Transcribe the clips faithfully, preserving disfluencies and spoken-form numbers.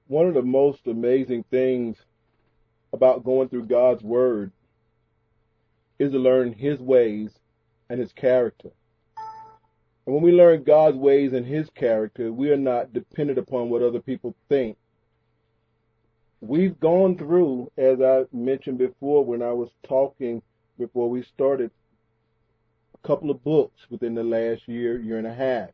One of the most amazing things about going through God's Word is to learn His ways and His character. And when we learn God's ways and His character, we are not dependent upon what other people think. We've gone through, as I mentioned before when I was talking before we started, a couple of books within the last year, year and a half.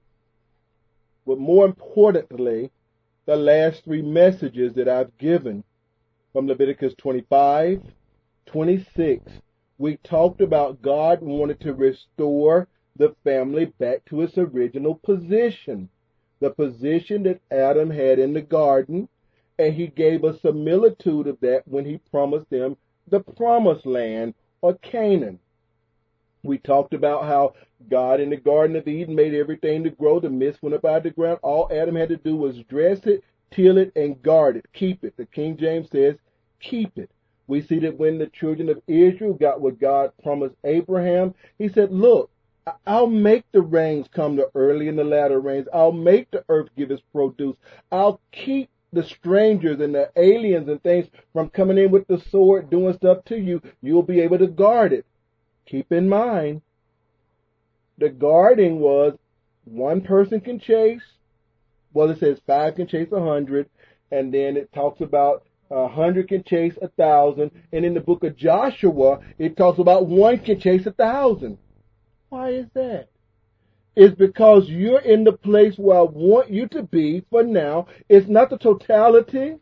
But more importantly, the last three messages that I've given from Leviticus twenty-five, twenty-six, we talked about God wanted to restore the family back to its original position, the position that Adam had in the garden, and He gave a similitude of that when He promised them the promised land, or Canaan. We talked about how God in the Garden of Eden made everything to grow. The mist went up out of the ground. All Adam had to do was dress it, till it, and guard it. Keep it. The King James says, keep it. We see that when the children of Israel got what God promised Abraham, He said, look, I'll make the rains come, the early and the latter rains. I'll make the earth give its produce. I'll keep the strangers and the aliens and things from coming in with the sword, doing stuff to you. You'll be able to guard it. Keep in mind, the guarding was one person can chase. Well, it says five can chase a hundred, and then it talks about a hundred can chase a thousand. And in the book of Joshua, it talks about one can chase a thousand. Why is that? It's because you're in the place where I want you to be for now. It's not the totality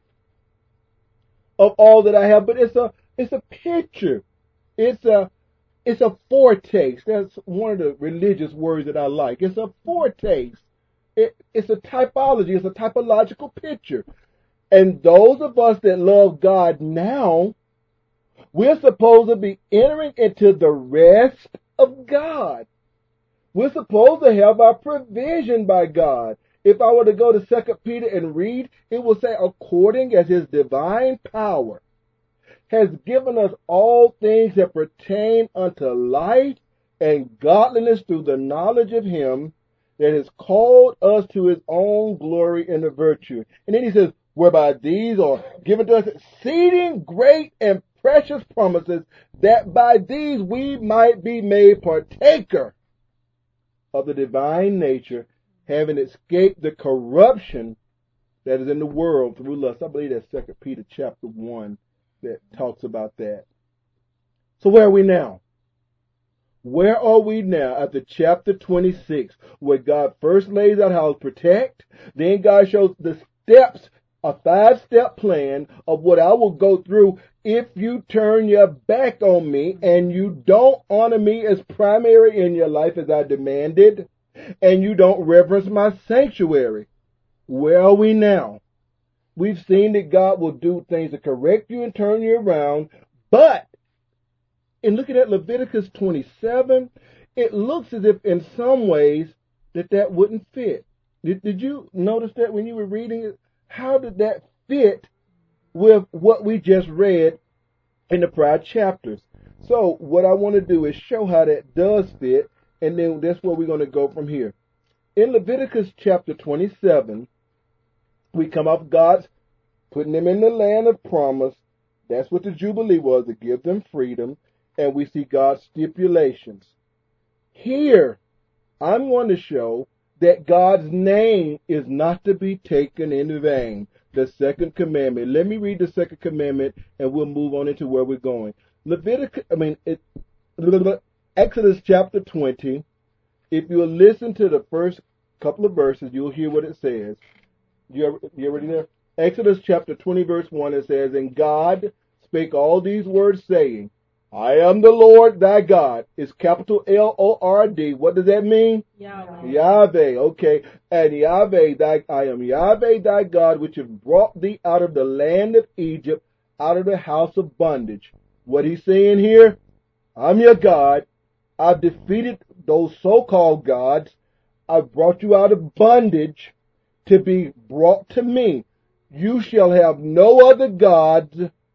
of all that I have, but it's a it's a picture. It's a It's a foretaste. That's one of the religious words that I like. It's a foretaste. It, it's a typology. It's a typological picture. And those of us that love God now, we're supposed to be entering into the rest of God. We're supposed to have our provision by God. If I were to go to Second Peter and read, it will say, according as His divine power has given us all things that pertain unto life and godliness through the knowledge of Him that has called us to His own glory and virtue. And then he says, whereby these are given to us exceeding great and precious promises, that by these we might be made partaker of the divine nature, having escaped the corruption that is in the world through lust. I believe that's Second Peter chapter one. That talks about that. So where are we now? Where are we now after chapter twenty-six, where God first lays out how to protect, then God shows the steps, a five-step plan of what I will go through if you turn your back on me and you don't honor me as primary in your life as I demanded, and you don't reverence my sanctuary. Where are we now? We've seen that God will do things to correct you and turn you around. But in looking at Leviticus twenty-seven, it looks as if in some ways that that wouldn't fit. Did, did you notice that when you were reading it? How did that fit with what we just read in the prior chapters? So what I want to do is show how that does fit, and then that's where we're going to go from here. In Leviticus chapter twenty-seven, we come off God's putting them in the land of promise. That's what the Jubilee was, to give them freedom. And we see God's stipulations. Here, I'm going to show that God's name is not to be taken in vain. The second commandment. Let me read the second commandment and we'll move on into where we're going. Leviticus, I mean, it, Exodus chapter twenty. If you'll listen to the first couple of verses, you'll hear what it says. You, you already there? Exodus chapter twenty, verse one, it says, and God spake all these words, saying, I am the Lord thy God. It's capital L O R D. What does that mean? Yahweh. Yahweh, okay. And Yahweh, thy, I am Yahweh thy God, which have brought thee out of the land of Egypt, out of the house of bondage. What he's saying here? I'm your God. I've defeated those so-called gods. I've brought you out of bondage to be brought to me. You shall have no other gods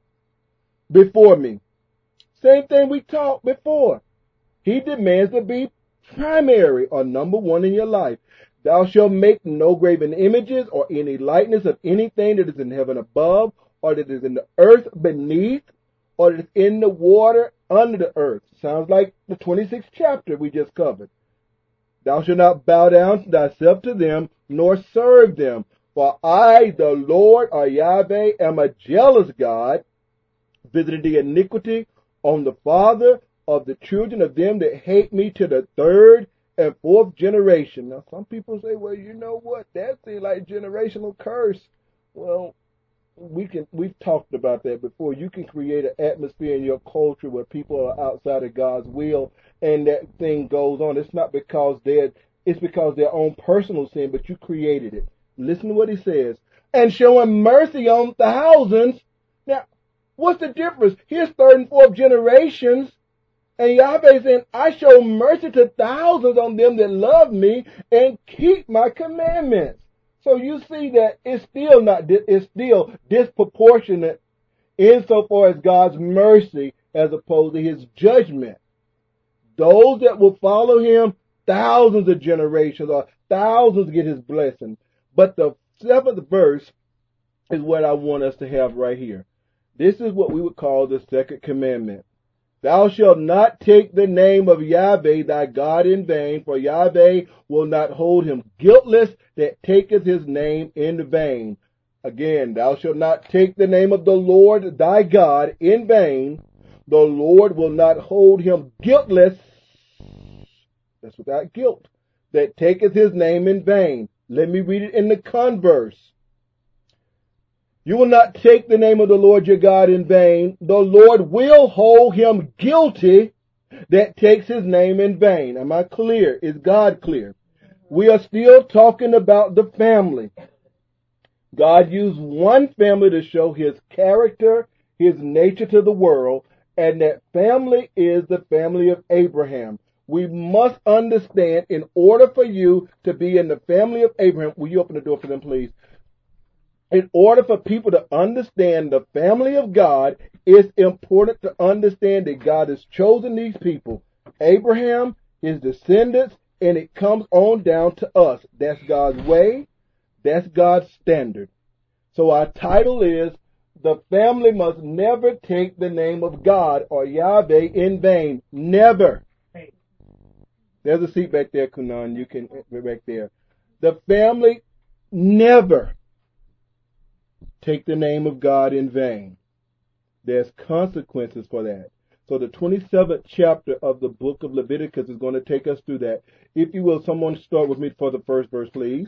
before me. Same thing we talked before. He demands to be primary or number one in your life. Thou shalt make no graven images or any likeness of anything that is in heaven above, or that is in the earth beneath, or that is in the water under the earth. Sounds like the twenty-sixth chapter we just covered. Thou shalt not bow down thyself to them, nor serve them. For I, the Lord, or Yahweh, am a jealous God, visiting the iniquity on the father of the children of them that hate me to the third and fourth generation. Now, some people say, well, you know what? That seems like generational curse. Well, we can, we've talked about that before. You can create an atmosphere in your culture where people are outside of God's will, and that thing goes on. It's not because they're, it's because their own personal sin, but you created it. Listen to what he says. And showing mercy on thousands. Now, what's the difference? Here's third and fourth generations. And Yahweh saying, I show mercy to thousands on them that love me and keep my commandments. So you see that it's still not, it's still disproportionate insofar as God's mercy as opposed to his judgment. Those that will follow him, thousands of generations or thousands get his blessing. But the seventh verse is what I want us to have right here. This is what we would call the second commandment. Thou shalt not take the name of Yahweh thy God in vain, for Yahweh will not hold him guiltless that taketh his name in vain. Again, thou shalt not take the name of the Lord thy God in vain. The Lord will not hold him guiltless, that's without guilt, that taketh his name in vain. Let me read it in the converse. You will not take the name of the Lord your God in vain. The Lord will hold him guilty that takes his name in vain. Am I clear? Is God clear? We are still talking about the family. God used one family to show his character, his nature to the world, and that family is the family of Abraham. We must understand, in order for you to be in the family of Abraham, will you open the door for them, please? In order for people to understand the family of God, it's important to understand that God has chosen these people, Abraham, his descendants, and it comes on down to us. That's God's way. That's God's standard. So our title is, the family must never take the name of God or Yahweh in vain. Never. There's a seat back there, Kunan. You can, back there. The family never take the name of God in vain. There's consequences for that. So the twenty-seventh chapter of the book of Leviticus is going to take us through that. If you will, someone start with me for the first verse, please.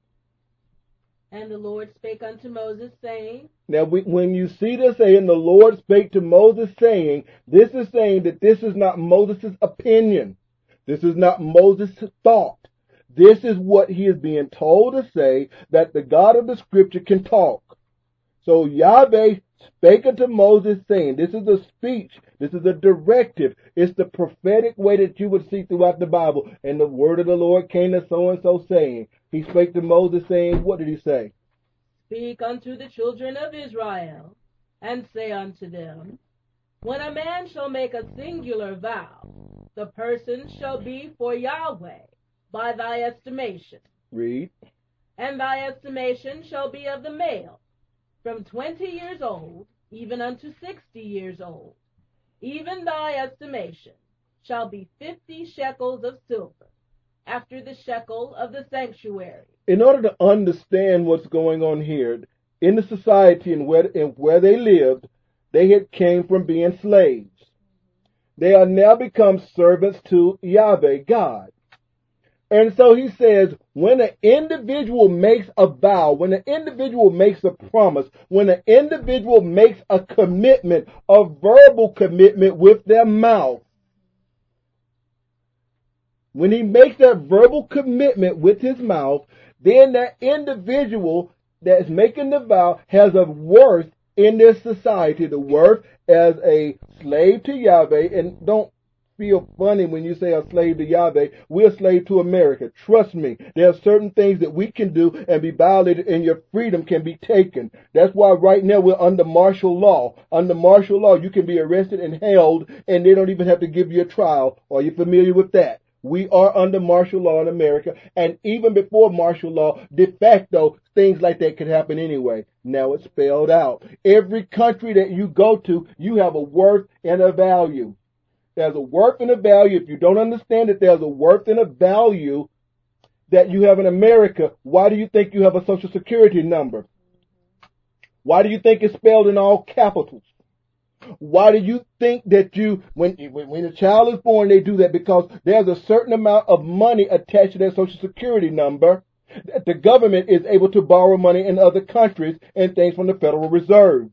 And the Lord spake unto Moses, saying. Now, we, when you see this saying, the Lord spake to Moses, saying, this is saying that this is not Moses' opinion. This is not Moses' thought. This is what he is being told to say, that the God of the scripture can talk. So Yahweh spake unto Moses, saying, this is a speech, this is a directive, it's the prophetic way that you would see throughout the Bible. And the word of the Lord came to so-and-so saying. He spake to Moses, saying, what did he say? Speak unto the children of Israel, and say unto them, when a man shall make a singular vow, the person shall be for Yahweh by thy estimation. Read. And thy estimation shall be of the male, from twenty years old, even unto sixty years old. Even thy estimation shall be fifty shekels of silver, after the shekel of the sanctuary. In order to understand what's going on here, in the society and where, and where they lived, they had came from being slaves. They are now become servants to Yahweh, God. And so he says, when an individual makes a vow, when an individual makes a promise, when an individual makes a commitment, a verbal commitment with their mouth, when he makes that verbal commitment with his mouth, then that individual that's making the vow has a worth in this society, the worth as a slave to Yahweh. And don't feel funny when you say a slave to Yahweh. We're a slave to America. Trust me. There are certain things that we can do and be violated, and your freedom can be taken. That's why right now we're under martial law. Under martial law, you can be arrested and held, and they don't even have to give you a trial. Are you familiar with that? We are under martial law in America, and even before martial law, de facto, things like that could happen anyway. Now it's spelled out. Every country that you go to, you have a worth and a value. There's a worth and a value. If you don't understand that there's a worth and a value that you have in America, why do you think you have a social security number? Why do you think it's spelled in all capitals? Why do you think that you, when, when a child is born, they do that? Because there's a certain amount of money attached to their social security number that the government is able to borrow money in other countries and things from the Federal Reserve.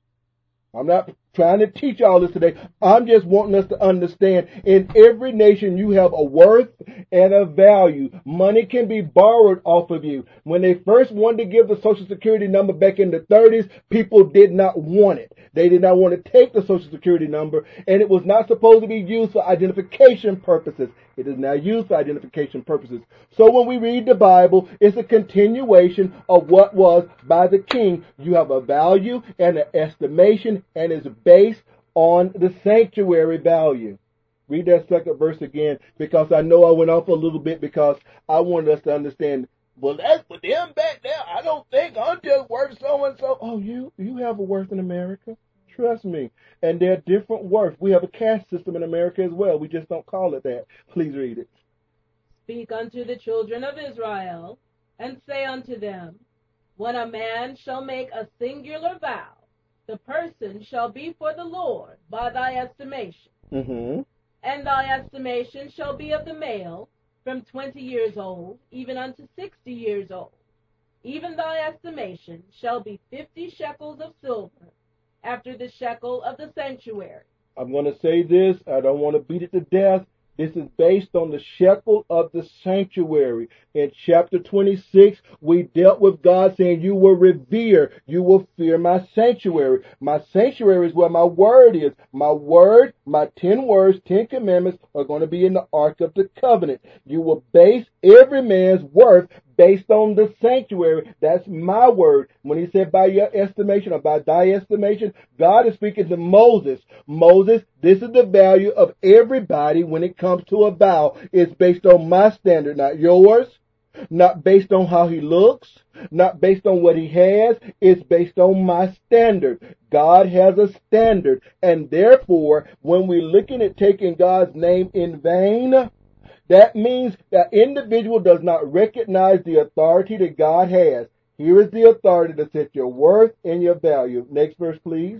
I'm not trying to teach all this today. I'm just wanting us to understand in every nation you have a worth and a value. Money can be borrowed off of you. When they first wanted to give the Social Security number back in the thirties, people did not want it. They did not want to take the Social Security number, and it was not supposed to be used for identification purposes. It is now used for identification purposes. So when we read the Bible, it's a continuation of what was by the king. You have a value and an estimation, and it's based on the sanctuary value. Read that second verse again, because I know I went off a little bit because I wanted us to understand. Well, that's for them back there. I don't think I'm just worth so and so. Oh, you you have a worth in America. Trust me. And they're different worth. We have a caste system in America as well. We just don't call it that. Please read it. Speak unto the children of Israel, and say unto them, when a man shall make a singular vow, the person shall be for the Lord by thy estimation. Mm-hmm. And thy estimation shall be of the male from twenty years old, even unto sixty years old. Even thy estimation shall be fifty shekels of silver, after the shekel of the sanctuary. I'm going to say this. I don't want to beat it to death. This is based on the shekel of the sanctuary. In chapter twenty-six, we dealt with God saying, you will revere, you will fear my sanctuary. My sanctuary is where my word is. My word, my ten words, ten commandments are going to be in the Ark of the Covenant. You will base every man's worth based on the sanctuary. That's my word. When he said by your estimation or by thy estimation, God is speaking to Moses. Moses, this is the value of everybody when it comes to a vow. It's based on my standard, not yours. Not based on how he looks, not based on what he has. It's based on my standard. God has a standard. And therefore, when we're looking at taking God's name in vain, that means that individual does not recognize the authority that God has. Here is the authority to set your worth and your value. Next verse, please.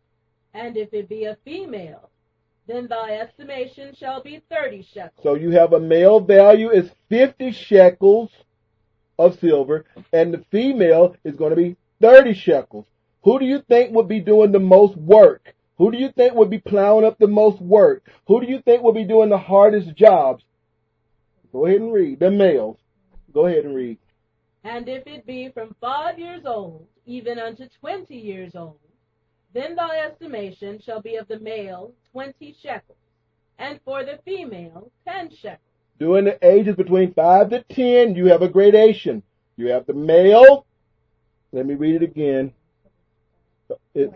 And if it be a female, then thy estimation shall be thirty shekels. So you have a male value is fifty shekels of silver, and the female is going to be thirty shekels. Who do you think would be doing the most work? Who do you think would be plowing up the most work? Who do you think would be doing the hardest jobs? Go ahead and read. The males. Go ahead and read. And if it be from five years old, even unto twenty years old, then thy estimation shall be of the male twenty shekels, and for the female ten shekels. During the ages between five to ten, you have a gradation. You have the male. Let me read it again. It's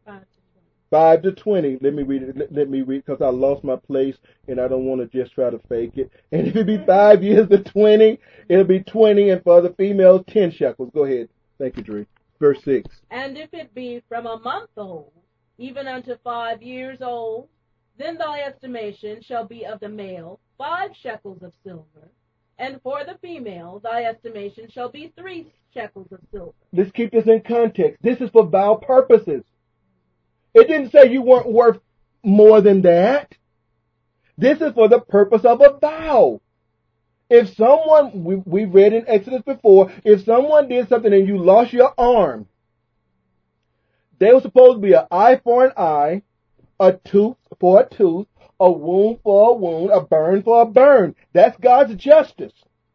five to twenty. Let me read it. Let, let me read, because I lost my place and I don't want to just try to fake it. And if it be five years to twenty, it'll be twenty, and for the females, ten shekels. Go ahead. Thank you, Drew. Verse six. And if it be from a month old, even unto five years old, then thy estimation shall be of the male five shekels of silver, and for the female thy estimation shall be three shekels of silver. Let's keep this in context. This is for vow purposes. It didn't say you weren't worth more than that. This is for the purpose of a vow. If someone, we, we read in Exodus before, if someone did something and you lost your arm, they were supposed to be an eye for an eye, a tooth for a tooth, a wound for a wound, a burn for a burn. That's God's justice.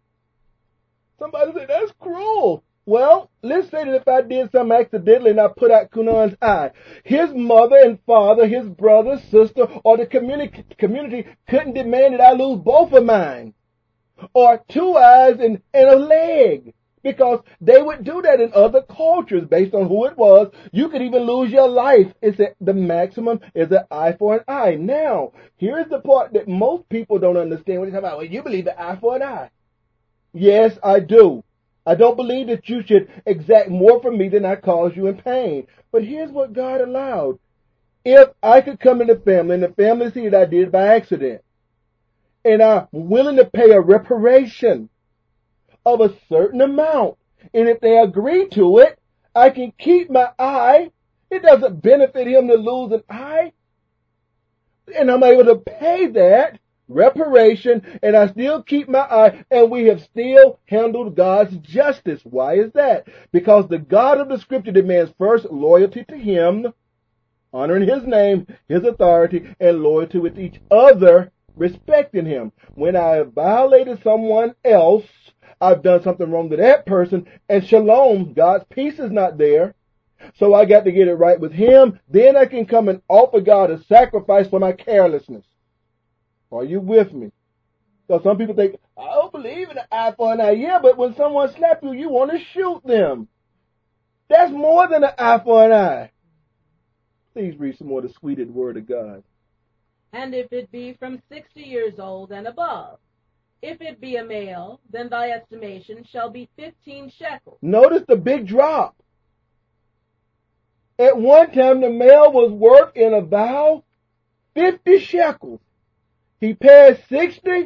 Somebody said, that's cruel. Well, let's say that if I did something accidentally and I put out Kunan's eye, his mother and father, his brother, sister, or the community, community couldn't demand that I lose both of mine. Or two eyes and, and a leg. Because they would do that in other cultures based on who it was. You could even lose your life. It's a, the maximum is an eye for an eye. Now, here's the part that most people don't understand when they talk about, well, you believe an eye for an eye. Yes, I do. I don't believe that you should exact more from me than I cause you in pain. But here's what God allowed. If I could come in the family, and the family see that I did it by accident, and I'm willing to pay a reparation of a certain amount, and if they agree to it, I can keep my eye. It doesn't benefit him to lose an eye. And I'm able to pay that reparation, and I still keep my eye, and we have still handled God's justice. Why is that? Because the God of the Scripture demands first loyalty to him, honoring his name, his authority, and loyalty with each other, respecting him. When I have violated someone else, I've done something wrong to that person, and shalom, God's peace is not there. So I got to get it right with him. Then I can come and offer God a sacrifice for my carelessness. Are you with me? So some people think, I don't believe in an eye for an eye. Yeah, but when someone slaps you, you want to shoot them. That's more than an eye for an eye. Please read some more of the sweeted word of God. And if it be from sixty years old and above, if it be a male, then thy estimation shall be fifteen shekels. Notice the big drop. At one time, the male was worth in about fifty shekels. He passed sixty,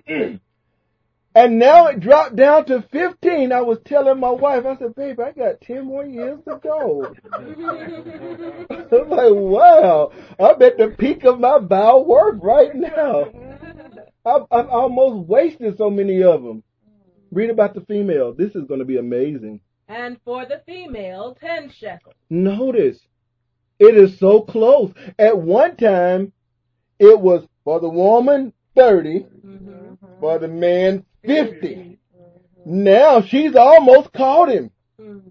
and now it dropped down to fifteen. I was telling my wife, I said, babe, I got ten more years to go. I was like, wow, I'm at the peak of my vow work right now. I've, I've almost wasted so many of them. Read about the female. This is going to be amazing. And for the female, ten shekels. Notice, it is so close. At one time, it was for the woman, thirty. Mm-hmm. For the man, fifty. Mm-hmm. Now she's almost caught him. Mm-hmm.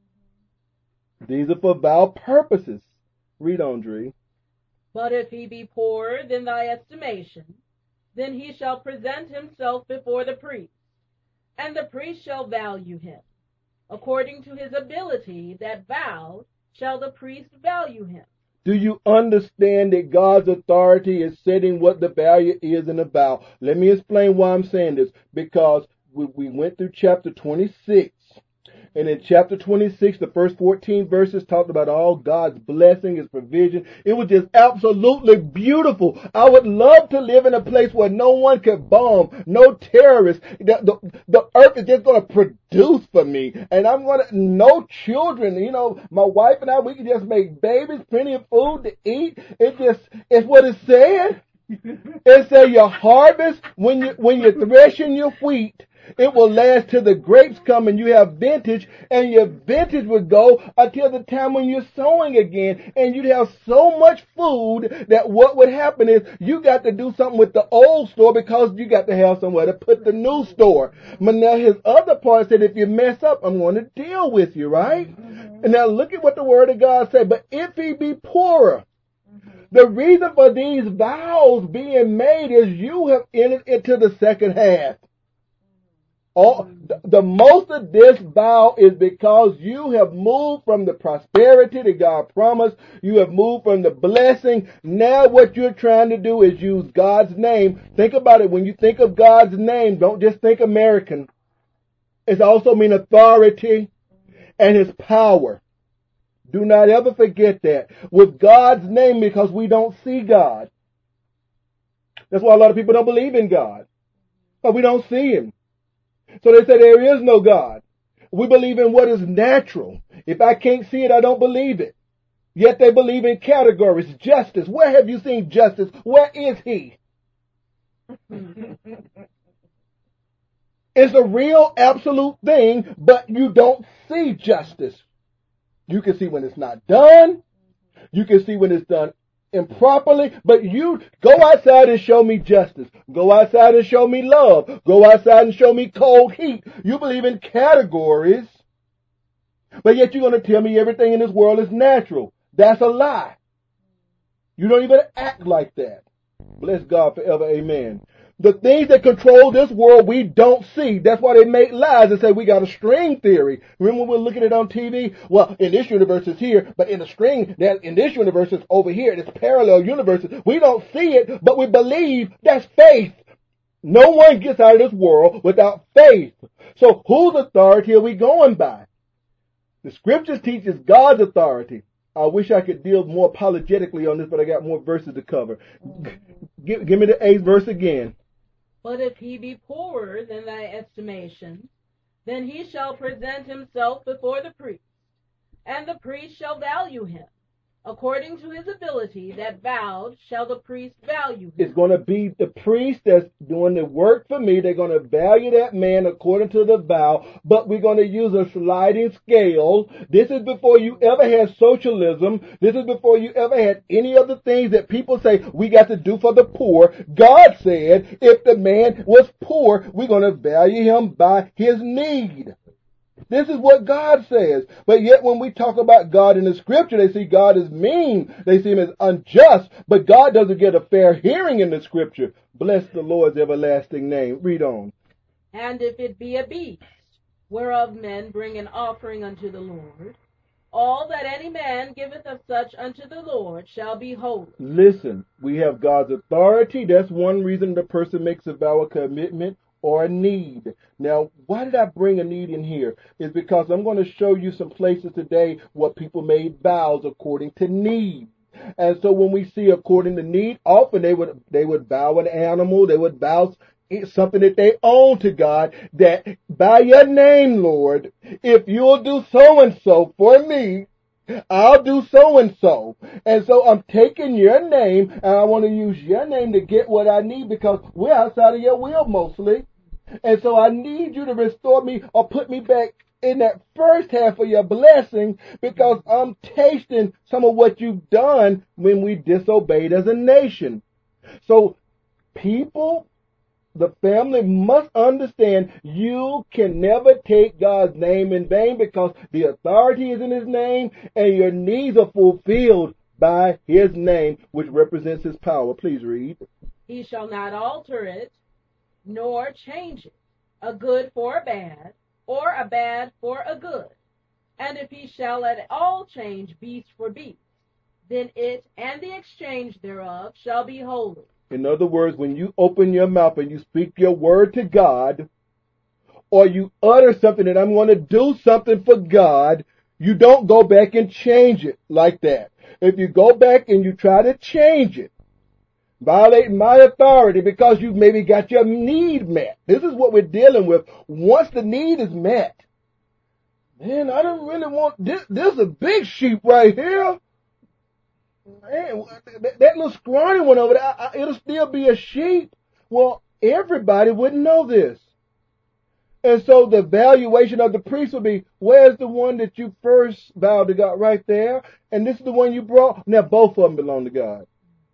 These are for vow purposes. Read on, Dree. But if he be poorer than thy estimation, then he shall present himself before the priest, and the priest shall value him. According to his ability that vowed, shall the priest value him. Do you understand that God's authority is setting what the value is in a vow? Let me explain why I'm saying this. Because we, we went through chapter twenty-six. And in chapter twenty-six, the first fourteen verses talked about all God's blessing, his provision. It was just absolutely beautiful. I would love to live in a place where no one could bomb, no terrorists. The, the, the earth is just going to produce for me. And I'm going to, no children. You know, my wife and I, we can just make babies, plenty of food to eat. It just, it's what it said. It said your harvest, when you, when you're threshing your wheat, it will last till the grapes come and you have vintage, and your vintage would go until the time when you're sowing again, and you'd have so much food that what would happen is you got to do something with the old store because you got to have somewhere to put the new store. But now his other part said, if you mess up, I'm going to deal with you, right? Mm-hmm. And now look at what the word of God said. But if he be poorer, the reason for these vows being made is you have entered into the second half. All, the, the most of this vow is because you have moved from the prosperity that God promised. You have moved from the blessing. Now what you're trying to do is use God's name. Think about it. When you think of God's name, don't just think American. It also means authority and his power. Do not ever forget that. With God's name, because we don't see God. That's why a lot of people don't believe in God. But we don't see him. So they say there is no God. We believe in what is natural. If I can't see it, I don't believe it. Yet they believe in categories. Justice. Where have you seen justice? Where is he? It's a real absolute thing, but you don't see justice. You can see when it's not done. You can see when it's done improperly, but you go outside and show me justice. Go outside and show me love. Go outside and show me cold heat. You believe in categories, but yet you're going to tell me everything in this world is natural. That's a lie. You don't even act like that. Bless God forever. Amen. The things that control this world we don't see. That's why they make lies and say we got a string theory. Remember when we're looking at it on T V? Well, in this universe it's here, but in the string, that in this universe it's over here. It's parallel universes. We don't see it, but we believe. That's faith. No one gets out of this world without faith. So whose authority are we going by? The scriptures teaches God's authority. I wish I could deal more apologetically on this, but I got more verses to cover. Give, give me the eighth verse again. But if he be poorer than thy estimation, then he shall present himself before the priest, and the priest shall value him. According to his ability that vowed shall the priest value him. It's going to be the priest that's doing the work for me. They're going to value that man according to the vow, but we're going to use a sliding scale. This is before you ever had socialism. This is before you ever had any of the things that people say we got to do for the poor. God said if the man was poor, we're going to value him by his need. This is what God says. But yet when we talk about God in the scripture, they see God as mean. They see him as unjust. But God doesn't get a fair hearing in the scripture. Bless the Lord's everlasting name. Read on. And if it be a beast, whereof men bring an offering unto the Lord, all that any man giveth of such unto the Lord shall be holy. Listen, we have God's authority. That's one reason the person makes a vow of commitment or a need. Now, why did I bring a need in here? It's because I'm going to show you some places today where people made vows according to need. And so when we see according to need, often they would they would vow an animal, they would vow something that they own to God, that by your name, Lord, if you'll do so and so for me, I'll do so and so. And so I'm taking your name and I want to use your name to get what I need because we're outside of your will mostly. And so I need you to restore me or put me back in that first half of your blessing because I'm tasting some of what you've done when we disobeyed as a nation. So people, the family must understand you can never take God's name in vain because the authority is in his name and your needs are fulfilled by his name, which represents his power. Please read. He shall not alter it, nor change it, a good for a bad, or a bad for a good. And if he shall at all change beast for beast, then it and the exchange thereof shall be holy. In other words, when you open your mouth and you speak your word to God, or you utter something that I'm going to do something for God, you don't go back and change it like that. If you go back and you try to change it, violating my authority because you maybe got your need met. This is what we're dealing with. Once the need is met, man, I don't really want this. This is a big sheep right here. Man, that, that little scrawny one over there, I, I, it'll still be a sheep. Well, everybody wouldn't know this. And so the valuation of the priest would be, where's the one that you first vowed to God? Right there. And this is the one you brought. Now both of them belong to God.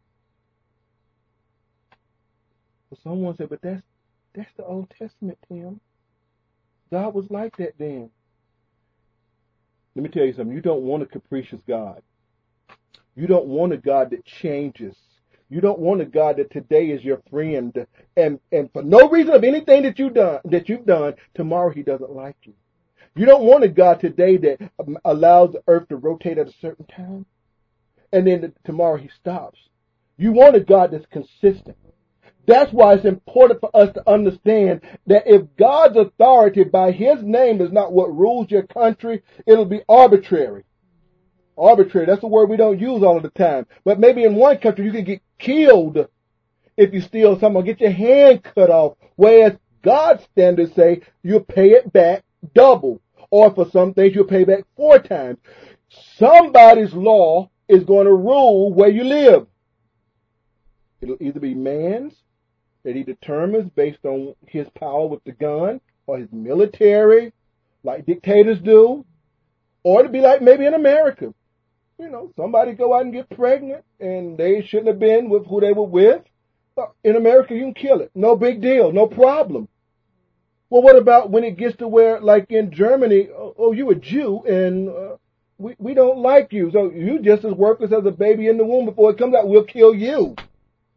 Someone said, but that's that's the Old Testament, Tim. God was like that then. Let me tell you something. You don't want a capricious God. You don't want a God that changes. You don't want a God that today is your friend, and and for no reason of anything that you done that you've done, tomorrow he doesn't like you. You don't want a God today that allows the earth to rotate at a certain time, and then tomorrow he stops. You want a God that's consistent. That's why it's important for us to understand that if God's authority by his name is not what rules your country, it'll be arbitrary. Arbitrary, that's a word we don't use all of the time. But maybe in one country you can get killed if you steal something or get your hand cut off. Whereas God's standards say you'll pay it back double. Or for some things you'll pay back four times. Somebody's law is going to rule where you live. It'll either be man's, that he determines based on his power with the gun, or his military, like dictators do, or it'll be like maybe in America. You know, somebody go out and get pregnant, and they shouldn't have been with who they were with. In America, you can kill it. No big deal. No problem. Well, what about when it gets to where, like in Germany, oh, oh you a Jew, and uh, we, we don't like you. So you just as worthless as a baby in the womb before it comes out. We'll kill you.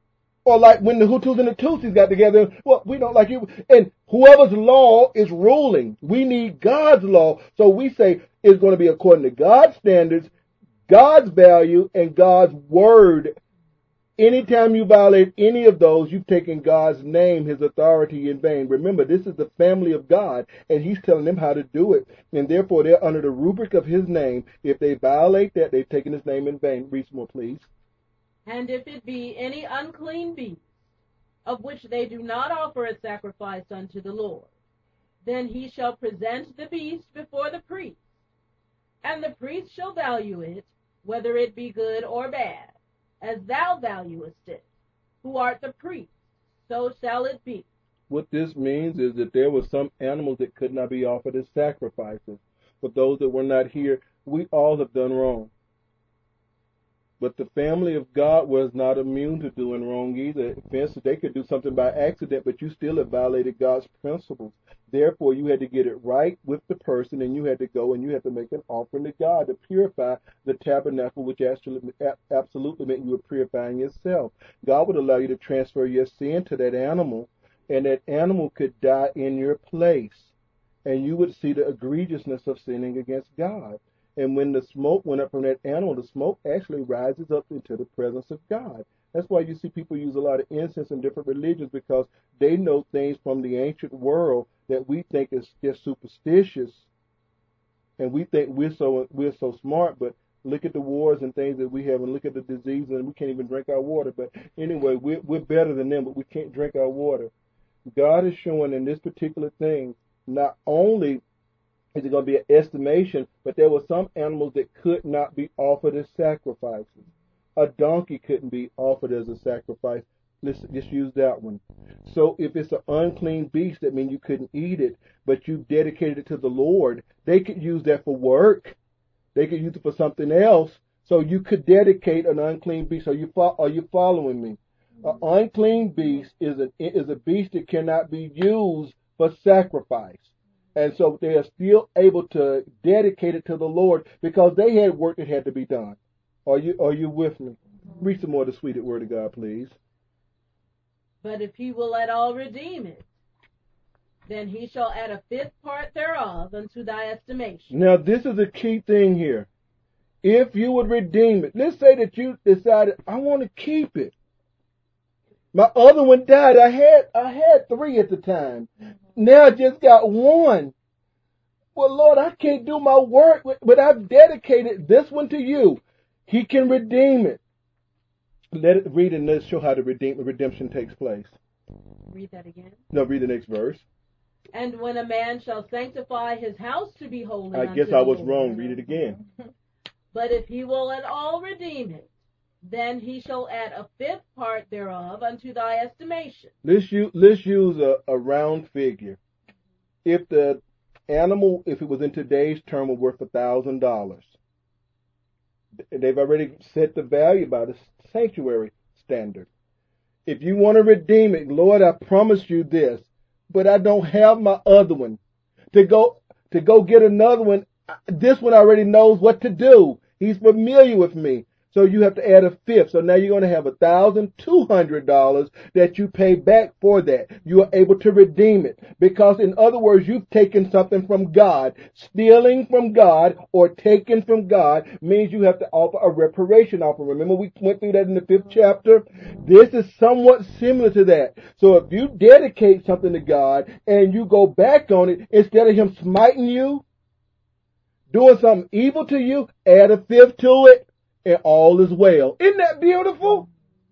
Or like when the Hutus and the Tutsis got together, well, we don't like you. And whoever's law is ruling. We need God's law. So we say it's going to be according to God's standards, God's value, and God's word. Anytime you violate any of those, you've taken God's name, his authority in vain. Remember, this is the family of God, and he's telling them how to do it. And therefore, they're under the rubric of his name. If they violate that, they've taken his name in vain. Read some more, please. And if it be any unclean beast, of which they do not offer a sacrifice unto the Lord, then he shall present the beast before the priest, and the priest shall value it, whether it be good or bad, as thou valuest it, who art the priest, so shall it be. What this means is that there were some animals that could not be offered as sacrifices. For those that were not here, we all have done wrong. But the family of God was not immune to doing wrong either. For instance, they could do something by accident, but you still have violated God's principles. Therefore, you had to get it right with the person, and you had to go and you had to make an offering to God to purify the tabernacle, which actually absolutely meant you were purifying yourself. God would allow you to transfer your sin to that animal, and that animal could die in your place, and you would see the egregiousness of sinning against God. And when the smoke went up from that animal, the smoke actually rises up into the presence of God. That's why you see people use a lot of incense in different religions, because they know things from the ancient world that we think is just superstitious, and we think we're so we're so smart. But look at the wars and things that we have, and look at the diseases, and we can't even drink our water. But anyway, we're we're better than them, but we can't drink our water. God is showing in this particular thing, not only is it going to be an estimation, but there were some animals that could not be offered as sacrifices. A donkey couldn't be offered as a sacrifice. Let's just use that one. So if it's an unclean beast, that means you couldn't eat it, but you dedicated it to the Lord. They could use that for work. They could use it for something else. So you could dedicate an unclean beast. Are you fo- are you following me? An unclean beast is a is a beast that cannot be used for sacrifice. And so they are still able to dedicate it to the Lord because they had work that had to be done. Are you are you with me? Read some more of the sweet word of God, please. But if he will at all redeem it, then he shall add a fifth part thereof unto thy estimation. Now this is a key thing here. If you would redeem it, let's say that you decided, I want to keep it. My other one died. I had I had three at the time. Now I just got one. Well, Lord, I can't do my work, but I've dedicated this one to you. He can redeem it. Let it read and let's show how the redeem, redemption takes place. Read that again. No, read the next verse. And when a man shall sanctify his house to be holy, I guess I was wrong. Read it again. But if he will at all redeem it, then he shall add a fifth part thereof unto thy estimation. Let's use, let's use a, a round figure. If the animal, if it was in today's term, was worth a thousand dollars, they've already set the value by the sanctuary standard. If you want to redeem it, Lord, I promise you this, but I don't have my other one. To go to go get another one, this one already knows what to do. He's familiar with me. So you have to add a fifth. So now you're going to have one thousand two hundred dollars that you pay back for that. You are able to redeem it. Because in other words, you've taken something from God. Stealing from God or taken from God means you have to offer a reparation offering. Remember we went through that in the fifth chapter? This is somewhat similar to that. So if you dedicate something to God and you go back on it, instead of him smiting you, doing something evil to you, add a fifth to it, and all is well. Isn't that beautiful?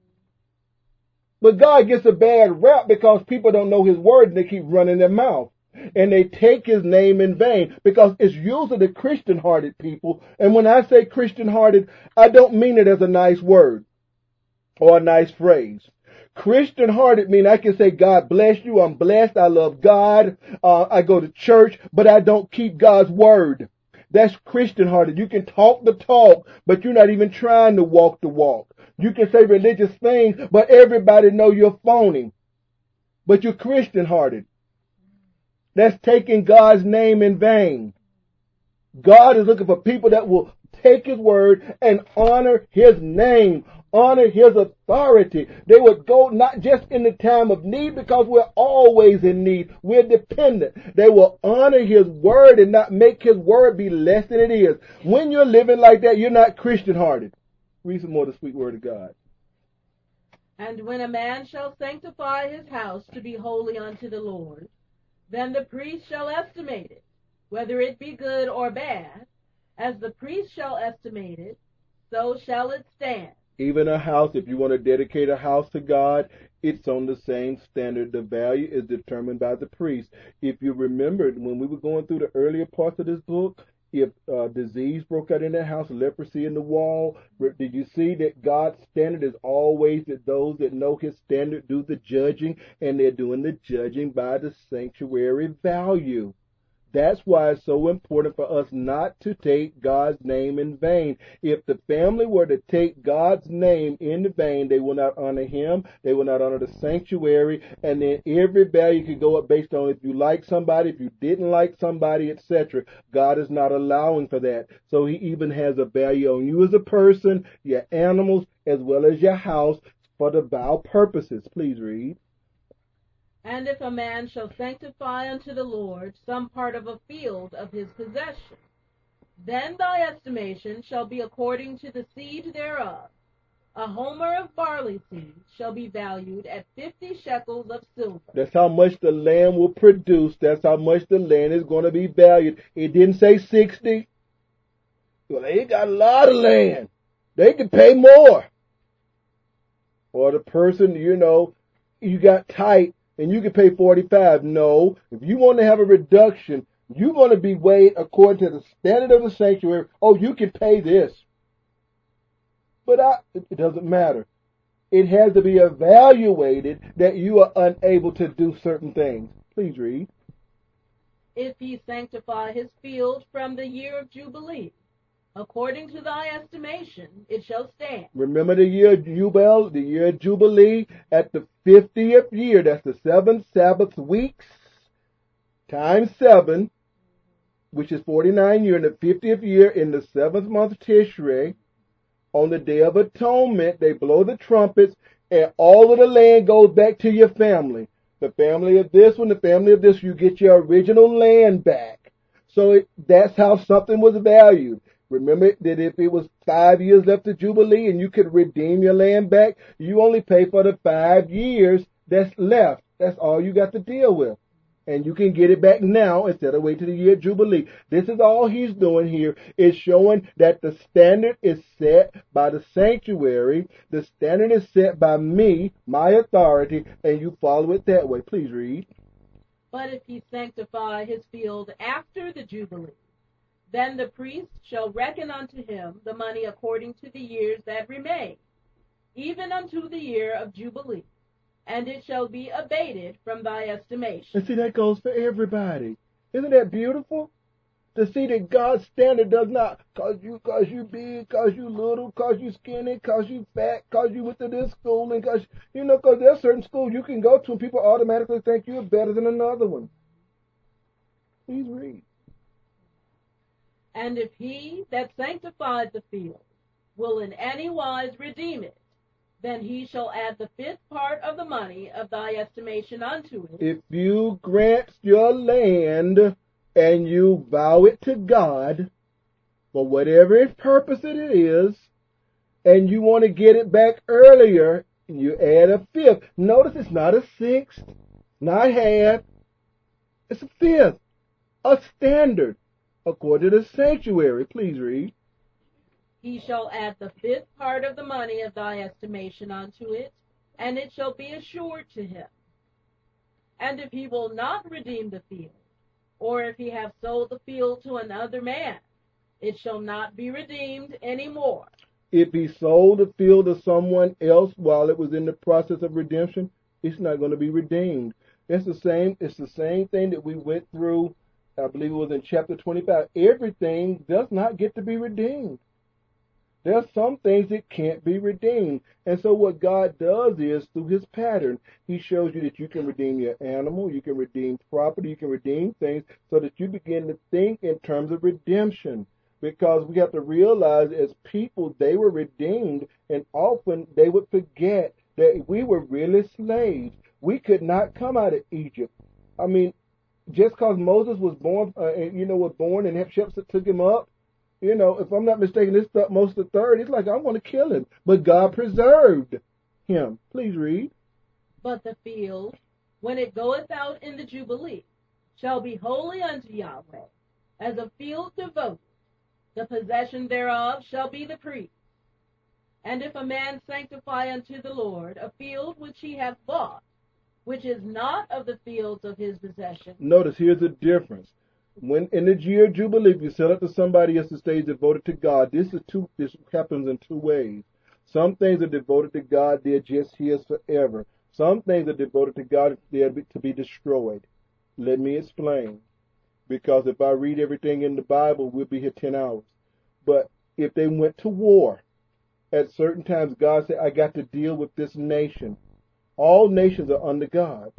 But God gets a bad rap because people don't know his word and they keep running their mouth. And they take his name in vain because it's usually the Christian-hearted people. And when I say Christian-hearted, I don't mean it as a nice word or a nice phrase. Christian-hearted mean I can say, God bless you, I'm blessed, I love God, uh, I go to church, but I don't keep God's word. That's Christian-hearted. You can talk the talk, but you're not even trying to walk the walk. You can say religious things, but everybody know you're phony. But you're Christian-hearted. That's taking God's name in vain. God is looking for people that will take his word and honor his name. honor his authority. They would go not just in the time of need, because we're always in need. We're dependent. They will honor his word and not make his word be less than it is. When you're living like that, you're not Christian hearted. Read some more of the sweet word of God. And when a man shall sanctify his house to be holy unto the Lord, then the priest shall estimate it, whether it be good or bad. As the priest shall estimate it, so shall it stand. Even a house, if you want to dedicate a house to God, it's on the same standard. The value is determined by the priest. If you remembered, when we were going through the earlier parts of this book, if uh, disease broke out in that house, leprosy in the wall, did you see that God's standard is always that those that know his standard do the judging, and they're doing the judging by the sanctuary value. That's why it's so important for us not to take God's name in vain. If the family were to take God's name in vain, they will not honor him, they will not honor the sanctuary, and then every value could go up based on if you like somebody, if you didn't like somebody, et cetera. God is not allowing for that. So he even has a value on you as a person, your animals, as well as your house for the vow purposes. Please read. And if a man shall sanctify unto the Lord some part of a field of his possession, then thy estimation shall be according to the seed thereof. A homer of barley seed shall be valued at fifty shekels of silver. That's how much the land will produce. That's how much the land is going to be valued. It didn't say sixty. Well, they got a lot of land. They can pay more. Or the person, you know, you got tight, and you can pay forty-five. No, if you want to have a reduction, you're going to be weighed according to the standard of the sanctuary. Oh, you can pay this. But I, it doesn't matter. It has to be evaluated that you are unable to do certain things. Please read. If he sanctify his field from the year of Jubilee, according to thy estimation, it shall stand. Remember the year of Jubel, the year of Jubilee, at the fiftieth year, that's the seven Sabbath weeks, times seven, which is forty-nine years, in the fiftieth year, in the seventh month Tishrei, on the Day of Atonement, they blow the trumpets, and all of the land goes back to your family. The family of this one, the family of this, you get your original land back. So it, that's how something was valued. Remember that if it was five years left of Jubilee and you could redeem your land back, you only pay for the five years that's left. That's all you got to deal with. And you can get it back now instead of wait till the year of Jubilee. This is all he's doing here, is showing that the standard is set by the sanctuary. The standard is set by me, my authority, and you follow it that way. Please read. But if he sanctify his field after the Jubilee, then the priest shall reckon unto him the money according to the years that remain, even unto the year of Jubilee, and it shall be abated from thy estimation. And see, that goes for everybody. Isn't that beautiful? To see that God's standard does not, cause you, cause you big, cause you little, cause you skinny, cause you fat, cause you went to this school, and cause, you know, cause there's certain schools you can go to and people automatically think you're better than another one. Please read. And if he that sanctified the field will in any wise redeem it, then he shall add the fifth part of the money of thy estimation unto it. If you grant your land and you vow it to God for whatever its purpose it is, and you want to get it back earlier, you add a fifth. Notice it's not a sixth, not half, it's a fifth, a standard. According to the sanctuary. Please read. He shall add the fifth part of the money of thy estimation unto it, and it shall be assured to him. And if he will not redeem the field, or if he have sold the field to another man, it shall not be redeemed any more. If he sold the field to someone else while it was in the process of redemption, it's not going to be redeemed. It's the same, it's the same thing that we went through, I believe it was in chapter twenty-five. Everything does not get to be redeemed. There are some things that can't be redeemed. And so what God does is, through his pattern, he shows you that you can redeem your animal, you can redeem property, you can redeem things so that you begin to think in terms of redemption. because we have to realize as people, they were redeemed, and often they would forget that we were really slaves. We could not come out of Egypt. I mean, just because Moses was born, uh, and, you know, was born and Hatshepsut took him up, you know, if I'm not mistaken, this th- most of the third, it's like, I want to kill him. But God preserved him. Please read. But the field, when it goeth out in the Jubilee, shall be holy unto Yahweh, as a field devoted. The possession thereof shall be the priest. And if a man sanctify unto the Lord a field which he hath bought, which is not of the fields of his possession. Notice, here's the difference. When in the year of Jubilee, if you sell it to somebody else to stay devoted to God, this is two. This happens in two ways. Some things are devoted to God; they're just his forever. Some things are devoted to God; they're to be destroyed. Let me explain. Because if I read everything in the Bible, we'll be here ten hours. But if they went to war, at certain times, God said, I got to deal with this nation. All nations are under God.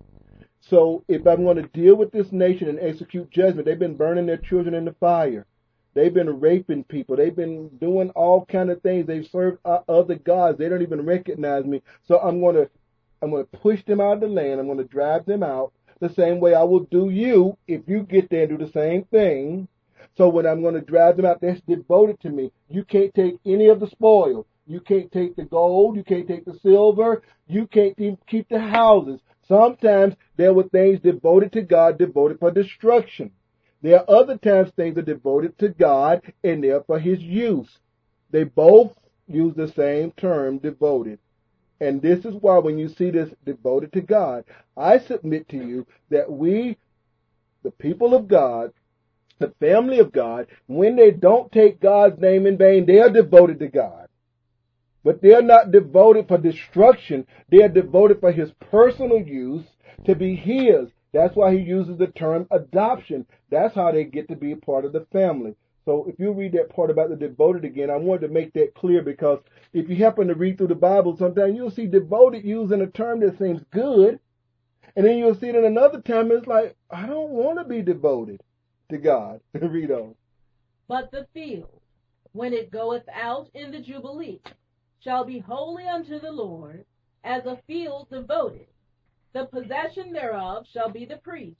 So if I'm going to deal with this nation and execute judgment, they've been burning their children in the fire. They've been raping people. They've been doing all kind of things. They've served other gods. They don't even recognize me. So I'm going to, I'm going to push them out of the land. I'm going to drive them out the same way I will do you if you get there and do the same thing. So when I'm going to drive them out, that's devoted to me. You can't take any of the spoil. You can't take the gold. You can't take the silver. You can't even keep the houses. Sometimes there were things devoted to God, devoted for destruction. There are other times things are devoted to God and they're for his use. They both use the same term, devoted. And this is why when you see this devoted to God, I submit to you that we, the people of God, the family of God, when they don't take God's name in vain, they are devoted to God. But they're not devoted for destruction. They are devoted for his personal use, to be his. That's why he uses the term adoption. That's how they get to be a part of the family. So if you read that part about the devoted again, I wanted to make that clear, because if you happen to read through the Bible, sometimes you'll see devoted used in a term that seems good. And then you'll see it in another time, it's like, I don't want to be devoted to God. Read on. But the field, when it goeth out in the Jubilee, shall be holy unto the Lord, as a field devoted. The possession thereof shall be the priest.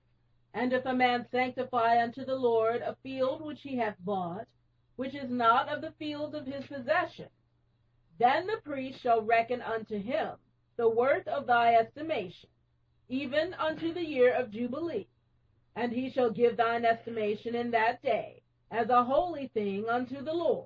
And if a man sanctify unto the Lord a field which he hath bought, which is not of the fields of his possession, then the priest shall reckon unto him the worth of thy estimation, even unto the year of Jubilee. And he shall give thine estimation in that day, as a holy thing unto the Lord.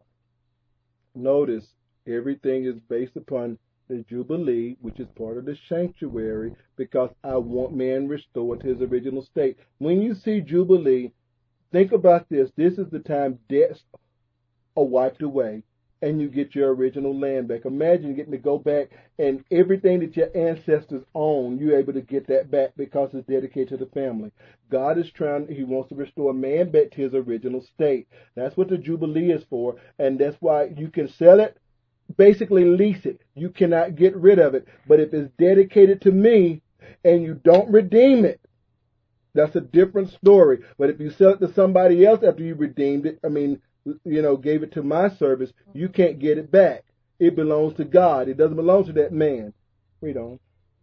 Notice, everything is based upon the Jubilee, which is part of the sanctuary, because I want man restored to his original state. When you see Jubilee, think about this. This is the time debts are wiped away and you get your original land back. Imagine getting to go back and everything that your ancestors owned, you're able to get that back because it's dedicated to the family. God is trying, he wants to restore man back to his original state. That's what the Jubilee is for, and that's why you can sell it, basically lease it. You cannot get rid of it. But if it's dedicated to me and you don't redeem it, that's a different story. But if you sell it to somebody else after you redeemed it, I mean, you know, gave it to my service, you can't get it back. It belongs to God. It doesn't belong to that man. Read on.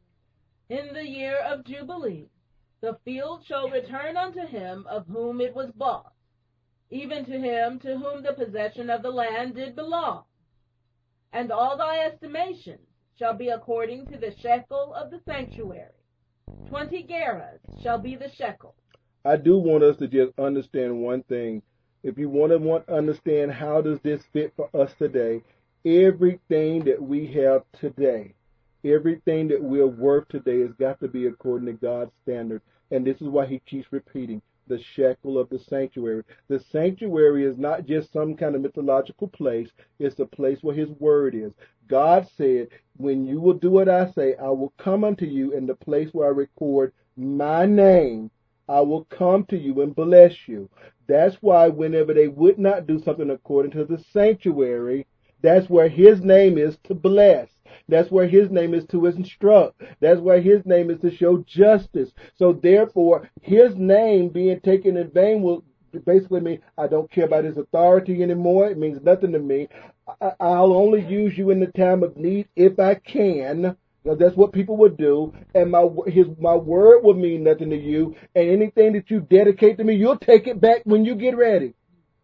In the year of Jubilee, the field shall return unto him of whom it was bought, even to him to whom the possession of the land did belong. And all thy estimations shall be according to the shekel of the sanctuary. Twenty gerahs shall be the shekel. I do want us to just understand one thing. If you want to want to understand how does this fit for us today, everything that we have today, everything that we're worth today has got to be according to God's standard. And this is why he keeps repeating the shekel of the sanctuary. The sanctuary is not just some kind of mythological place. It's the place where his word is. God said, when you will do what I say, I will come unto you in the place where I record my name. I will come to you and bless you. That's why whenever they would not do something according to the sanctuary, that's where his name is to bless. That's where his name is to instruct. That's where his name is to show justice. So therefore, his name being taken in vain will basically means I don't care about his authority anymore. It means nothing to me. I, I'll only use you in the time of need if I can. Because that's what people would do, and my his my word will mean nothing to you. And anything that you dedicate to me, you'll take it back when you get ready.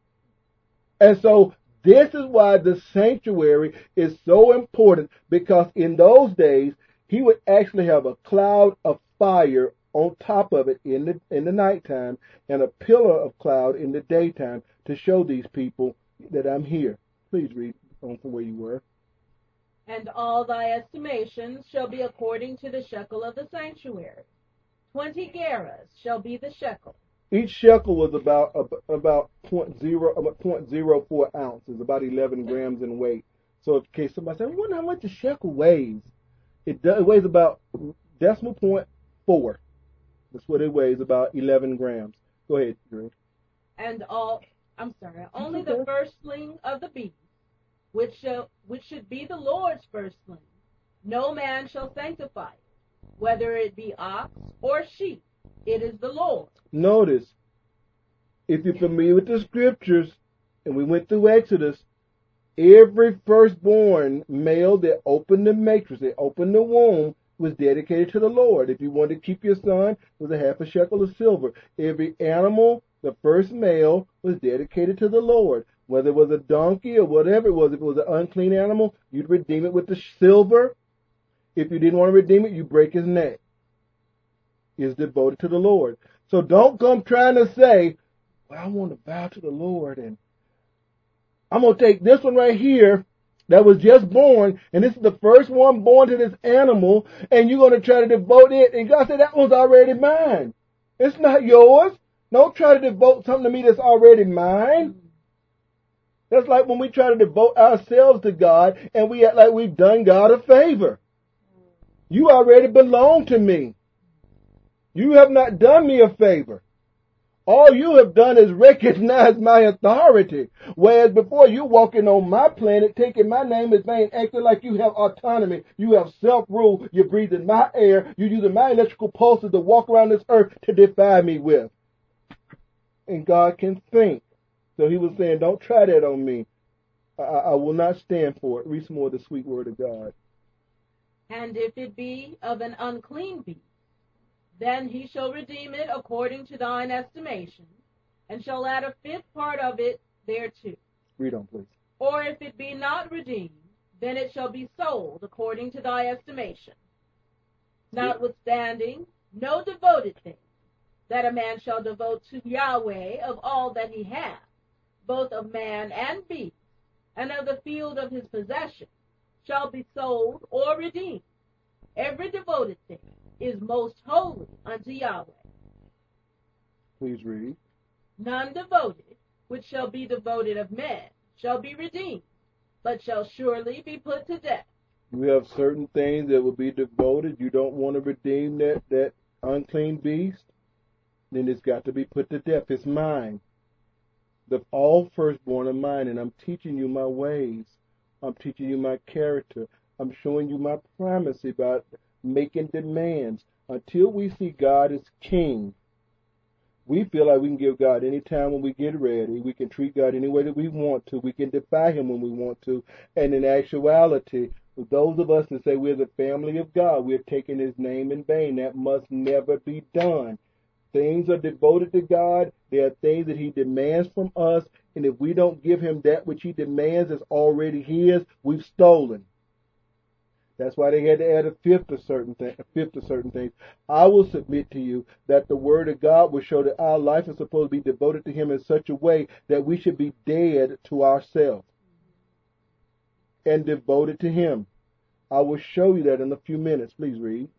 And so this is why the sanctuary is so important, because in those days he would actually have a cloud of fire on top of it in the in the nighttime, and a pillar of cloud in the daytime to show these people that I'm here. Please read on from where you were. And all thy estimations shall be according to the shekel of the sanctuary. Twenty gerahs shall be the shekel. Each shekel was about about point zero about point zero four ounces, about eleven grams in weight. So in case somebody says, I wonder how much a shekel weighs. It, does, it weighs about decimal point four. That's what it weighs, about eleven grams. Go ahead, Drew. And all, I'm sorry, only the firstling of the beast, which shall, which should be the Lord's firstling, no man shall sanctify it, whether it be ox or sheep. It is the Lord. Notice, if you're familiar with the scriptures, and we went through Exodus, every firstborn male that opened the matrix, that opened the womb, was dedicated to the Lord. If you wanted to keep your son, it was a half a shekel of silver. Every animal, the first male, was dedicated to the Lord. Whether it was a donkey or whatever it was, if it was an unclean animal, you'd redeem it with the silver. If you didn't want to redeem it, you break his neck. Is devoted to the Lord. So don't come trying to say, well, I want to bow to the Lord, and I'm going to take this one right here that was just born, and this is the first one born to this animal, and you're going to try to devote it. And God said, that one's already mine. It's not yours. Don't try to devote something to me that's already mine. That's like when we try to devote ourselves to God, and we act like we've done God a favor. You already belong to me. You have not done me a favor. All you have done is recognize my authority. Whereas before, you walking on my planet, taking my name as vain, acting like you have autonomy. You have self-rule. You're breathing my air. You're using my electrical pulses to walk around this earth to defy me with. And God can think. So he was saying, don't try that on me. I, I will not stand for it. Read some more of the sweet word of God. And if it be of an unclean beast, then he shall redeem it according to thine estimation, and shall add a fifth part of it thereto. Read on, please. Or if it be not redeemed, then it shall be sold according to thy estimation. Notwithstanding, no devoted thing that a man shall devote to Yahweh of all that he hath, both of man and beast, and of the field of his possession, shall be sold or redeemed. Every devoted thing is most holy unto Yahweh. Please read. None devoted, which shall be devoted of men, shall be redeemed, but shall surely be put to death. You have certain things that will be devoted. You don't want to redeem that, that unclean beast, then it's got to be put to death. It's mine. The all firstborn are mine, and I'm teaching you my ways. I'm teaching you my character. I'm showing you my primacy by making demands. Until we see God as king, we feel like we can give God any time when we get ready. We can treat God any way that we want to. We can defy him when we want to. And in actuality, those of us that say we're the family of God, we're taking his name in vain. That must never be done. Things are devoted to God. There are things that he demands from us. And if we don't give him that which he demands is already his, we've stolen. That's why they had to add a fifth to certain things. A fifth to certain things. I will submit to you that the Word of God will show that our life is supposed to be devoted to Him in such a way that we should be dead to ourselves and devoted to Him. I will show you that in a few minutes. Please read.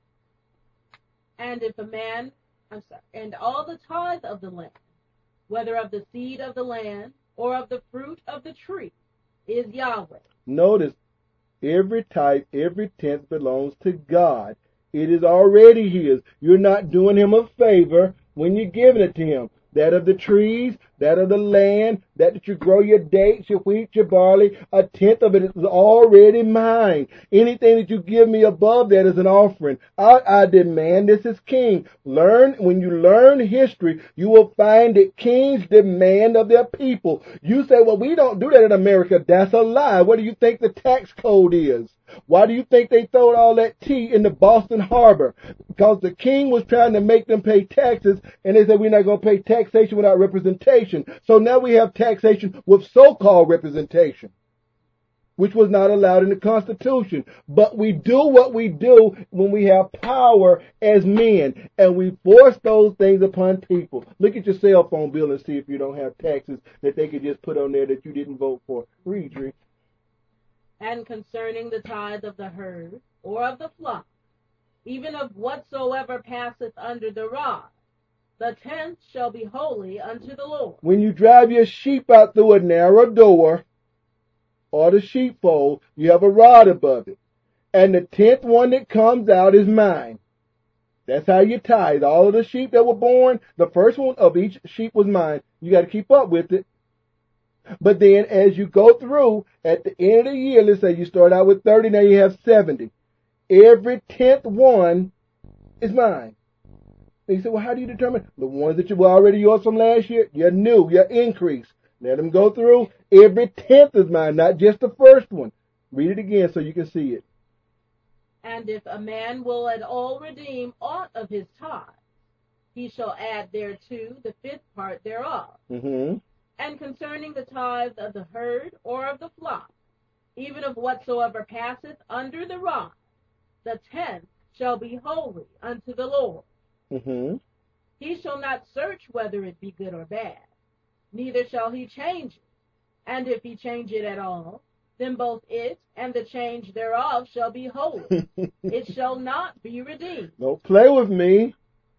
And if a man, I'm sorry, and all the tithe of the land, whether of the seed of the land or of the fruit of the tree, is Yahweh. Notice. Every tithe, every tenth belongs to God. It is already his. You're not doing him a favor when you're giving it to him. That of the trees, that of the land, that that you grow your dates, your wheat, your barley, a tenth of it is already mine. Anything that you give me above that is an offering. I, I demand this is king. Learn, when you learn history, you will find that kings demand of their people. You say, well, we don't do that in America. That's a lie. What do you think the tax code is? Why do you think they throwed all that tea in the Boston Harbor? Because the king was trying to make them pay taxes, and they said we're not going to pay taxation without representation. So now we have taxation with so-called representation, which was not allowed in the Constitution. But we do what we do when we have power as men, and we force those things upon people. Look at your cell phone bill and see if you don't have taxes that they could just put on there that you didn't vote for. Read, Dree. And concerning the tithe of the herd, or of the flock, even of whatsoever passeth under the rod, the tenth shall be holy unto the Lord. When you drive your sheep out through a narrow door, or the sheepfold, you have a rod above it. And the tenth one that comes out is mine. That's how you tithe. All of the sheep that were born, the first one of each sheep was mine. You got to keep up with it. But then as you go through, at the end of the year, let's say you start out with thirty, now you have seventy. Every tenth one is mine. And you say, well, how do you determine? The ones that were already yours from last year, your new, your increase. Let them go through. Every tenth is mine, not just the first one. Read it again so you can see it. And if a man will at all redeem aught of his tithe, he shall add thereto the fifth part thereof. Mm-hmm. And concerning the tithe of the herd or of the flock, even of whatsoever passeth under the rod, the tenth shall be holy unto the Lord. Mm-hmm. He shall not search whether it be good or bad, neither shall he change it. And if he change it at all, then both it and the change thereof shall be holy. It shall not be redeemed. Don't play with me.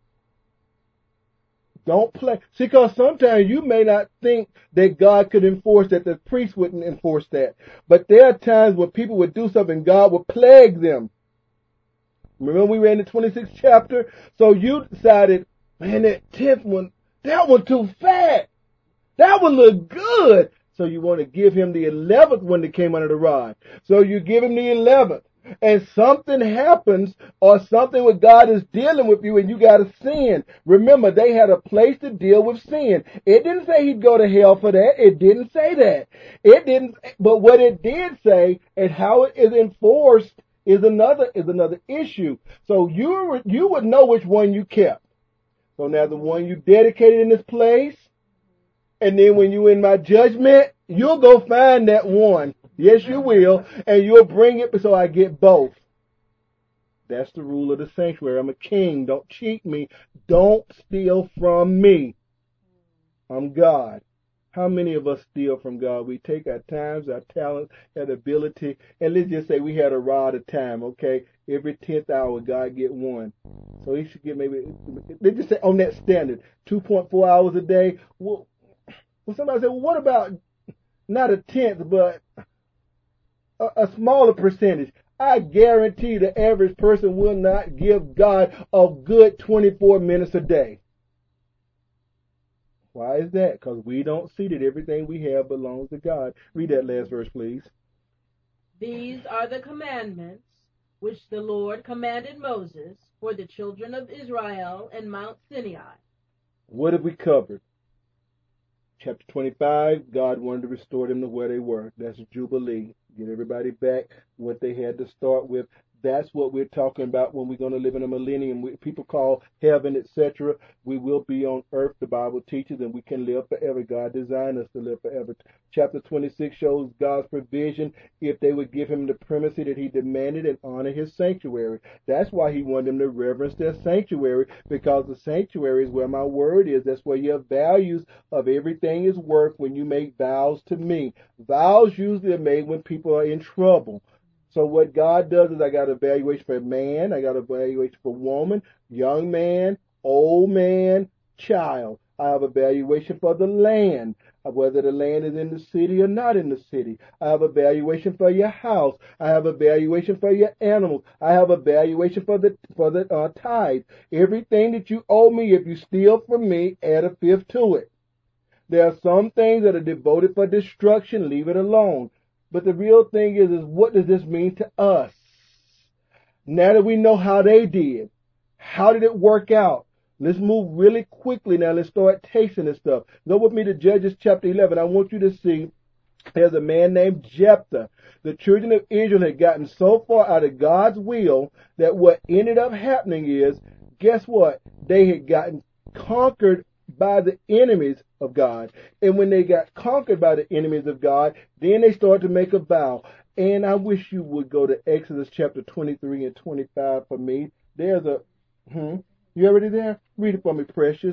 Don't play. See, because sometimes you may not think that God could enforce that, the priest wouldn't enforce that. But there are times when people would do something, God would plague them. Remember we read in the twenty-sixth chapter? So you decided, man, that tenth one, that one too fat. That one looked good. So you want to give him the eleventh one that came under the rod. So you give him the eleventh. And something happens, or something with God is dealing with you, and you got to sin. Remember, they had a place to deal with sin. It didn't say he'd go to hell for that. It didn't say that. It didn't. But what it did say, and how it is enforced, is another is another issue. So you you would know which one you kept. So now the one you dedicated in this place, and then when you in my judgment, you'll go find that one. Yes, you will. And you'll bring it so I get both. That's the rule of the sanctuary. I'm a king. Don't cheat me. Don't steal from me. I'm God. How many of us steal from God? We take our times, our talents, our ability, and let's just say we had a rod of time, okay? Every tenth hour, God get one. So he should get maybe, let's just say on that standard, two point four hours a day. Well, well somebody said, well, what about not a tenth, but a, a smaller percentage? I guarantee the average person will not give God a good twenty-four minutes a day. Why is that? Because we don't see that everything we have belongs to God. Read that last verse, please. These are the commandments which the Lord commanded Moses for the children of Israel in Mount Sinai. What have we covered? Chapter twenty-five, God wanted to restore them to where they were. That's Jubilee. Get everybody back what they had to start with. That's what we're talking about when we're going to live in a millennium. We, people call heaven, et cetera. We will be on earth, the Bible teaches, and we can live forever. God designed us to live forever. Chapter twenty-six shows God's provision if they would give him the primacy that he demanded and honor his sanctuary. That's why he wanted them to reverence their sanctuary, because the sanctuary is where my word is. That's where your values of everything is worth when you make vows to me. Vows usually are made when people are in trouble. So what God does is I got an evaluation for man, I got an evaluation for woman, young man, old man, child. I have a valuation for the land, whether the land is in the city or not in the city. I have a valuation for your house. I have a valuation for your animals. I have a valuation for the for the uh, tithe. Everything that you owe me, if you steal from me, add a fifth to it. There are some things that are devoted for destruction. Leave it alone. But the real thing is, is what does this mean to us? Now that we know how they did, how did it work out? Let's move really quickly now. Let's start tasting this stuff. Go with me to Judges chapter eleven. I want you to see there's a man named Jephthah. The children of Israel had gotten so far out of God's will that what ended up happening is, guess what? They had gotten conquered by the enemies of God. And when they got conquered by the enemies of God, then they started to make a vow. And I wish you would go to Exodus chapter twenty-three and twenty-five for me. There's a, hmm, you already there? Read it for me, precious.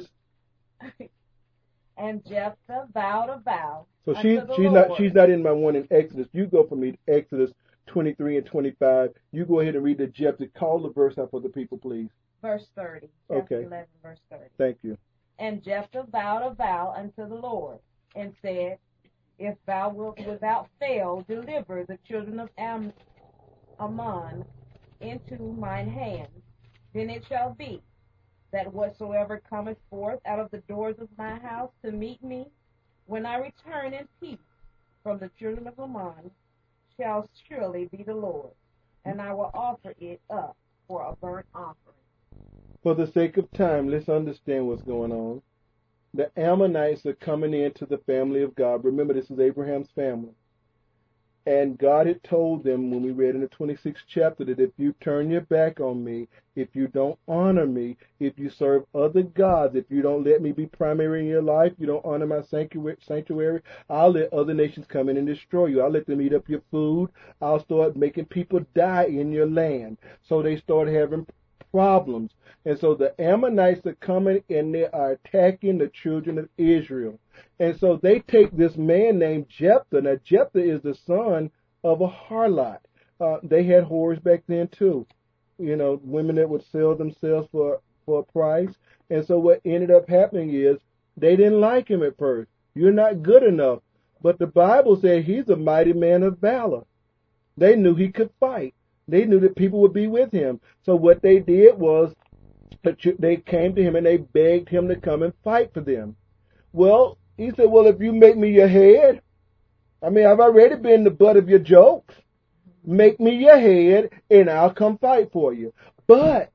And Jephthah vowed a vow. So she's she's Lord. not she's not in my one in Exodus. You go for me to Exodus twenty-three and twenty-five. You go ahead and read the Jephthah. Call the verse out for the people, please. Verse thirty. Okay. eleven, verse thirty. Thank you. And Jephthah vowed a vow unto the Lord, and said, If thou wilt without fail deliver the children of Am- Ammon into mine hand, then it shall be that whatsoever cometh forth out of the doors of my house to meet me, when I return in peace from the children of Ammon, shall surely be the Lord, and I will offer it up for a burnt offering. For the sake of time, let's understand what's going on. The Ammonites are coming into the family of God. Remember, this is Abraham's family. And God had told them when we read in the twenty-sixth chapter that if you turn your back on me, if you don't honor me, if you serve other gods, if you don't let me be primary in your life, you don't honor my sanctuary, I'll let other nations come in and destroy you. I'll let them eat up your food. I'll start making people die in your land. So they start having problems. And so the Ammonites are coming and they are attacking the children of Israel. And so they take this man named Jephthah. Now, Jephthah is the son of a harlot. Uh, they had whores back then, too. You know, women that would sell themselves for, for a price. And so what ended up happening is they didn't like him at first. You're not good enough. But the Bible said he's a mighty man of valor. They knew he could fight. They knew that people would be with him. So what they did was they came to him and they begged him to come and fight for them. Well, he said, well, if you make me your head, I mean, I've already been the butt of your jokes. Make me your head and I'll come fight for you. But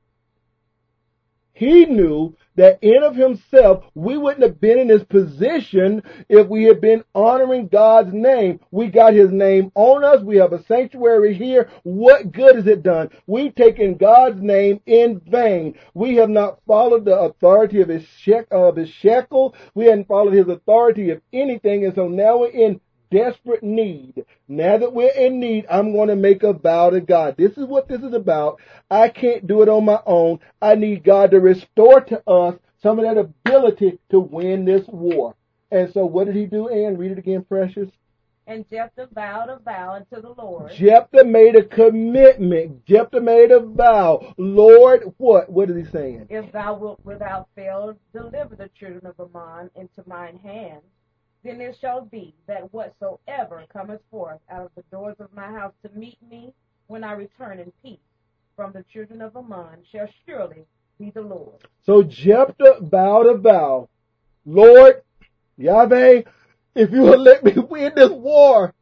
he knew that in of himself, we wouldn't have been in this position if we had been honoring God's name. We got his name on us. We have a sanctuary here. What good has it done? We've taken God's name in vain. We have not followed the authority of his, shek- of his shekel. We hadn't followed his authority of anything. And so now we're in desperate need. Now that we're in need, I'm going to make a vow to God. This is what this is about. I can't do it on my own. I need God to restore to us some of that ability to win this war. And so what did he do, Ann? Read it again, precious. And Jephthah vowed a vow unto the Lord. Jephthah made a commitment. Jephthah made a vow. Lord, what? What is he saying? If thou wilt without fail deliver the children of Ammon into mine hand, then it shall be that whatsoever cometh forth out of the doors of my house to meet me when I return in peace from the children of Ammon shall surely be the Lord. So Jephthah vowed a vow. Lord, Yahweh, if you will let me win this war,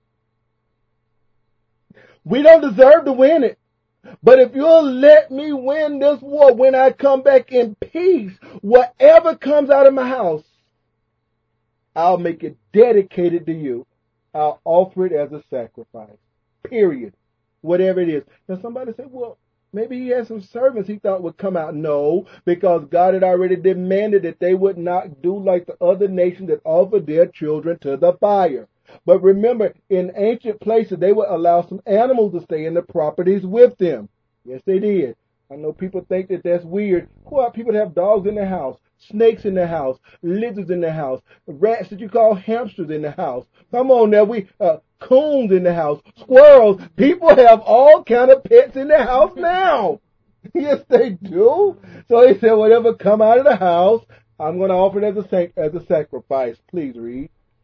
we don't deserve to win it. But if you'll let me win this war, when I come back in peace, whatever comes out of my house, I'll make it dedicated to you. I'll offer it as a sacrifice. Period. Whatever it is. Now somebody said, well, maybe he had some servants he thought would come out. No, because God had already demanded that they would not do like the other nations that offered their children to the fire. But remember, in ancient places, they would allow some animals to stay in the properties with them. Yes, they did. I know people think that that's weird. Well, people have dogs in their house, snakes in their house, lizards in their house, rats that you call hamsters in the house. Come on now, we uh, coons in the house, squirrels. People have all kind of pets in their house now. Yes, they do. So he said, whatever come out of the house, I'm going to offer it as a sac- as a sacrifice. Please read.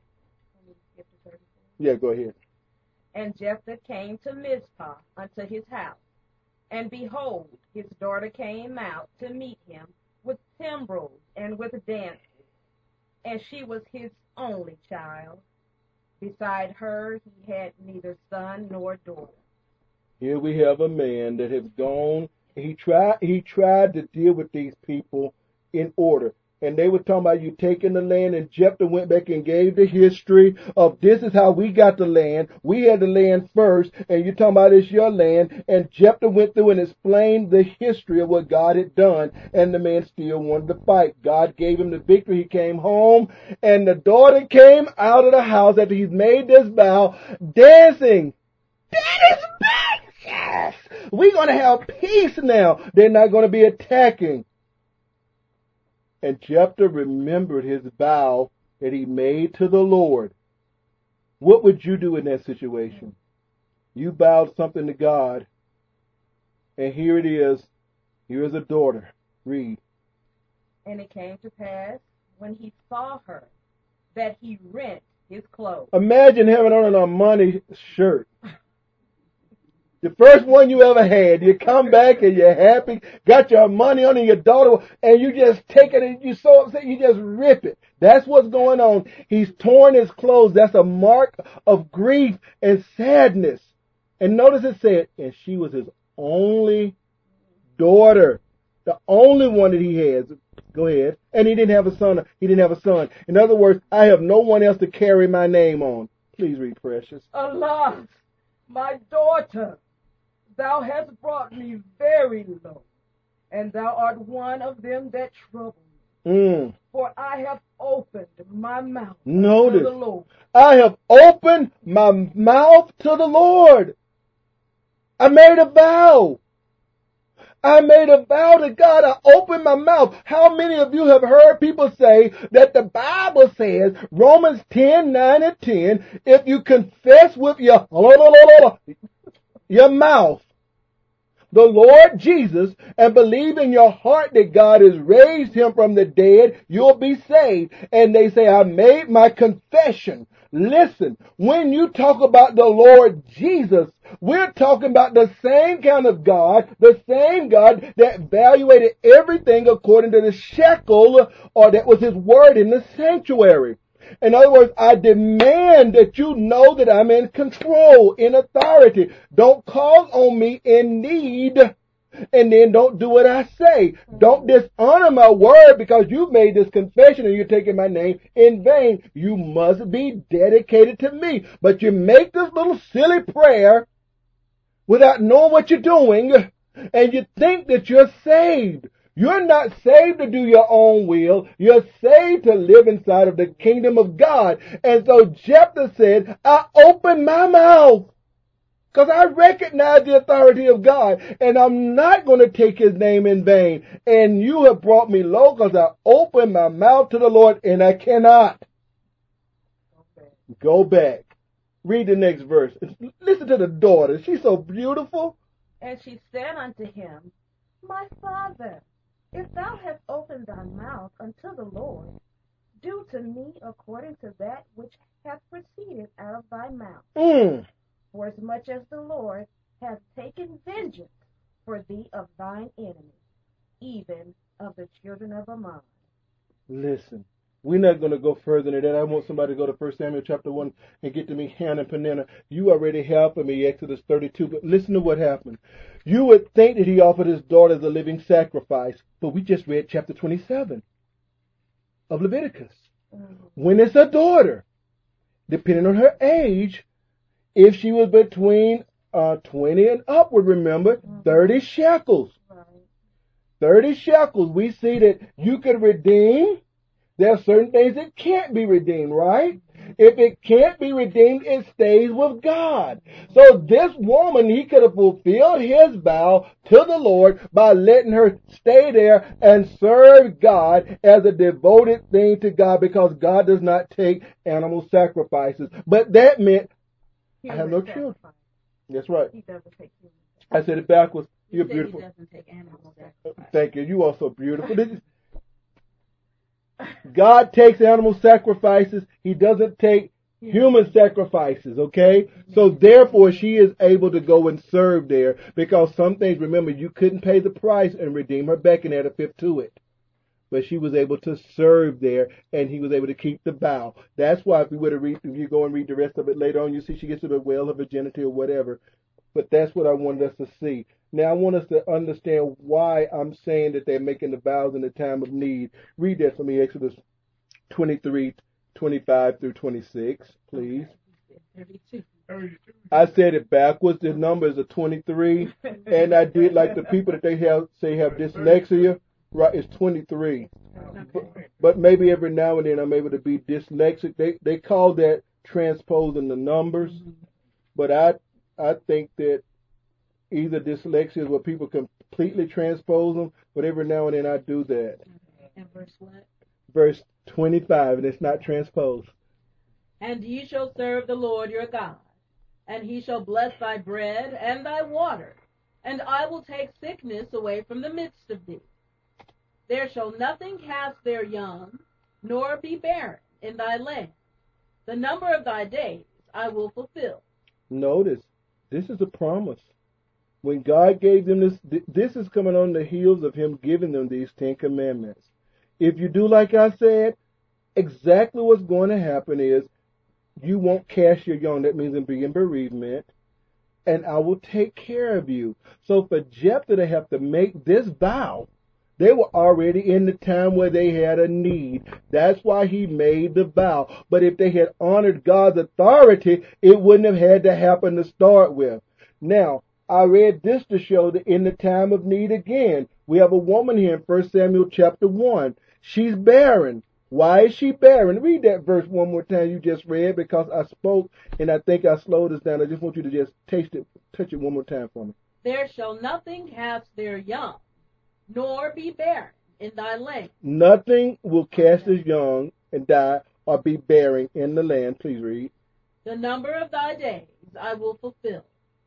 Yeah, go ahead. And Jephthah came to Mizpah unto his house. And behold, his daughter came out to meet him with timbrels and with dances. And she was his only child. Beside her he had neither son nor daughter. Here we have a man that has gone. He tried. He tried to deal with these people in order, and they were talking about you taking the land. And Jephthah went back and gave the history of this is how we got the land. We had the land first, and you're talking about it's your land. And Jephthah went through and explained the history of what God had done, and the man still wanted to fight. God gave him the victory. He came home, and the daughter came out of the house after he's made this vow, dancing. That is back! Yes! We're going to have peace now. They're not going to be attacking. And Jephthah remembered his vow that he made to the Lord. What would you do in that situation? You vowed something to God, and here it is. Here is a daughter. Read. And it came to pass, when he saw her, that he rent his clothes. Imagine having on an Armani shirt. The first one you ever had. You come back and you're happy, got your money on and your daughter, and you just take it and you're so upset you just rip it. That's what's going on. He's torn his clothes. That's a mark of grief and sadness. And notice it said, and she was his only daughter. The only one that he has. Go ahead. And he didn't have a son. He didn't have a son. In other words, I have no one else to carry my name on. Please read, Precious. Alas, my daughter, thou hast brought me very low, and thou art one of them that trouble me. Mm. For I have opened my mouth Notice, to the Lord. I have opened my mouth to the Lord. I made a vow. I made a vow to God. I opened my mouth. How many of you have heard people say that the Bible says, Romans ten, nine and ten, if you confess with your, your mouth the Lord Jesus and believe in your heart that God has raised him from the dead, you'll be saved. And they say, I made my confession. Listen, when you talk about the Lord Jesus, we're talking about the same kind of God, the same God that evaluated everything according to the shekel, or that was his word in the sanctuary. In other words, I demand that you know that I'm in control, in authority. Don't call on me in need, and then don't do what I say. Don't dishonor my word because you've made this confession and you're taking my name in vain. You must be dedicated to me. But you make this little silly prayer without knowing what you're doing, and you think that you're saved. You're not saved to do your own will. You're saved to live inside of the kingdom of God. And so Jephthah said, I open my mouth because I recognize the authority of God, and I'm not going to take his name in vain. And you have brought me low because I opened my mouth to the Lord, and I cannot. Okay. Go back. Read the next verse. Listen to the daughter. She's so beautiful. And she said unto him, My father, if thou hast opened thy mouth unto the Lord, do to me according to that which hath proceeded out of thy mouth. Mm. For as much as the Lord hath taken vengeance for thee of thine enemies, even of the children of Ammon. Listen, we're not going to go further than that. I want somebody to go to First Samuel chapter one and get to me Hannah and Peninnah. You already have for me Exodus thirty-two, but listen to what happened. You would think that he offered his daughter as a living sacrifice, but we just read chapter twenty-seven of Leviticus. Mm-hmm. When it's a daughter, depending on her age, if she was between uh, twenty and upward, remember, mm-hmm. thirty shekels. Right. thirty shekels. We see that you could redeem. There are certain things that can't be redeemed, right? If it can't be redeemed, it stays with God. So this woman, he could have fulfilled his vow to the Lord by letting her stay there and serve God as a devoted thing to God, because God does not take animal sacrifices. But that meant Human I have no sacrifice. children. That's right. He doesn't take human sacrifice. I said it backwards. You You're said beautiful. He doesn't take animal sacrifice. Thank you. You are so beautiful. This is- God takes animal sacrifices. He doesn't take human sacrifices, okay? So therefore, she is able to go and serve there, because some things, remember, you couldn't pay the price and redeem her back and add a fifth to it. but she was able to serve there, and he was able to keep the vow. That's why if you were to read, if you go and read the rest of it later on, you see she gets to bewail her virginity or whatever. But that's what I wanted us to see. Now I want us to understand why I'm saying that they're making the vows in the time of need. Read that for me, Exodus twenty-three, twenty-five through twenty-six, please. thirty-two. I said it backwards. The number is a twenty-three, and I did like the people that they have say have dyslexia. Right, it's twenty-three. But, but maybe every now and then I'm able to be dyslexic. They they call that transposing the numbers, but I I think that either dyslexia is where people completely transpose them, but every now and then I do that. And verse what? Verse twenty-five, and it's not transposed. And ye shall serve the Lord your God, and he shall bless thy bread and thy water, and I will take sickness away from the midst of thee. There shall nothing cast their young, nor be barren in thy land. The number of thy days I will fulfill. Notice, this is a promise. When God gave them this, this is coming on the heels of him giving them these Ten Commandments. If you do like I said, exactly what's going to happen is you won't cast your young. That means in being bereavement. And I will take care of you. So for Jephthah to have to make this vow, they were already in the time where they had a need. That's why he made the vow. But if they had honored God's authority, it wouldn't have had to happen to start with. Now, I read this to show that in the time of need again, we have a woman here in First Samuel chapter one. She's barren. Why is she barren? Read that verse one more time you just read, because I spoke and I think I slowed this down. I just want you to just taste it, touch it one more time for me. There shall nothing cast their young, nor be barren in thy land. Nothing will cast his young and die or be barren in the land. Please read. The number of thy days I will fulfill.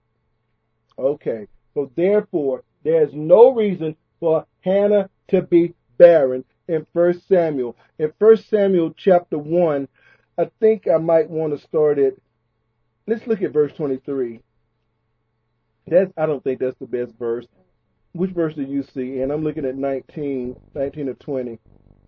Okay, so therefore, there's no reason for Hannah to be barren in First Samuel. In First Samuel chapter one, I think I might want to start it. Let's look at verse twenty-three. That's, I don't think that's the best verse. Which verse do you see? And I'm looking at nineteen, nineteen or twenty.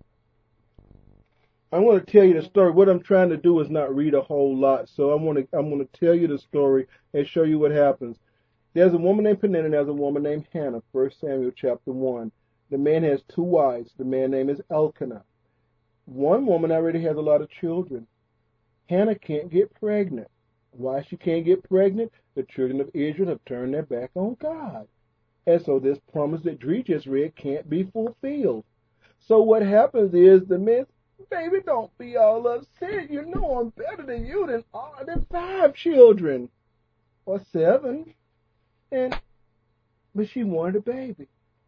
I want to tell you the story. What I'm trying to do is not read a whole lot, so I want to I'm going to tell you the story and show you what happens. There's a woman named Peninnah and there's a woman named Hannah. First Samuel chapter one. The man has two wives. The man's name is Elkanah. One woman already has a lot of children. Hannah can't get pregnant. Why she can't get pregnant? The children of Israel have turned their back on God. And so this promise that Dree just read can't be fulfilled. So what happens is the men, baby, don't be all upset. You know I'm better than you than all than five children. Or seven. And but she wanted a baby.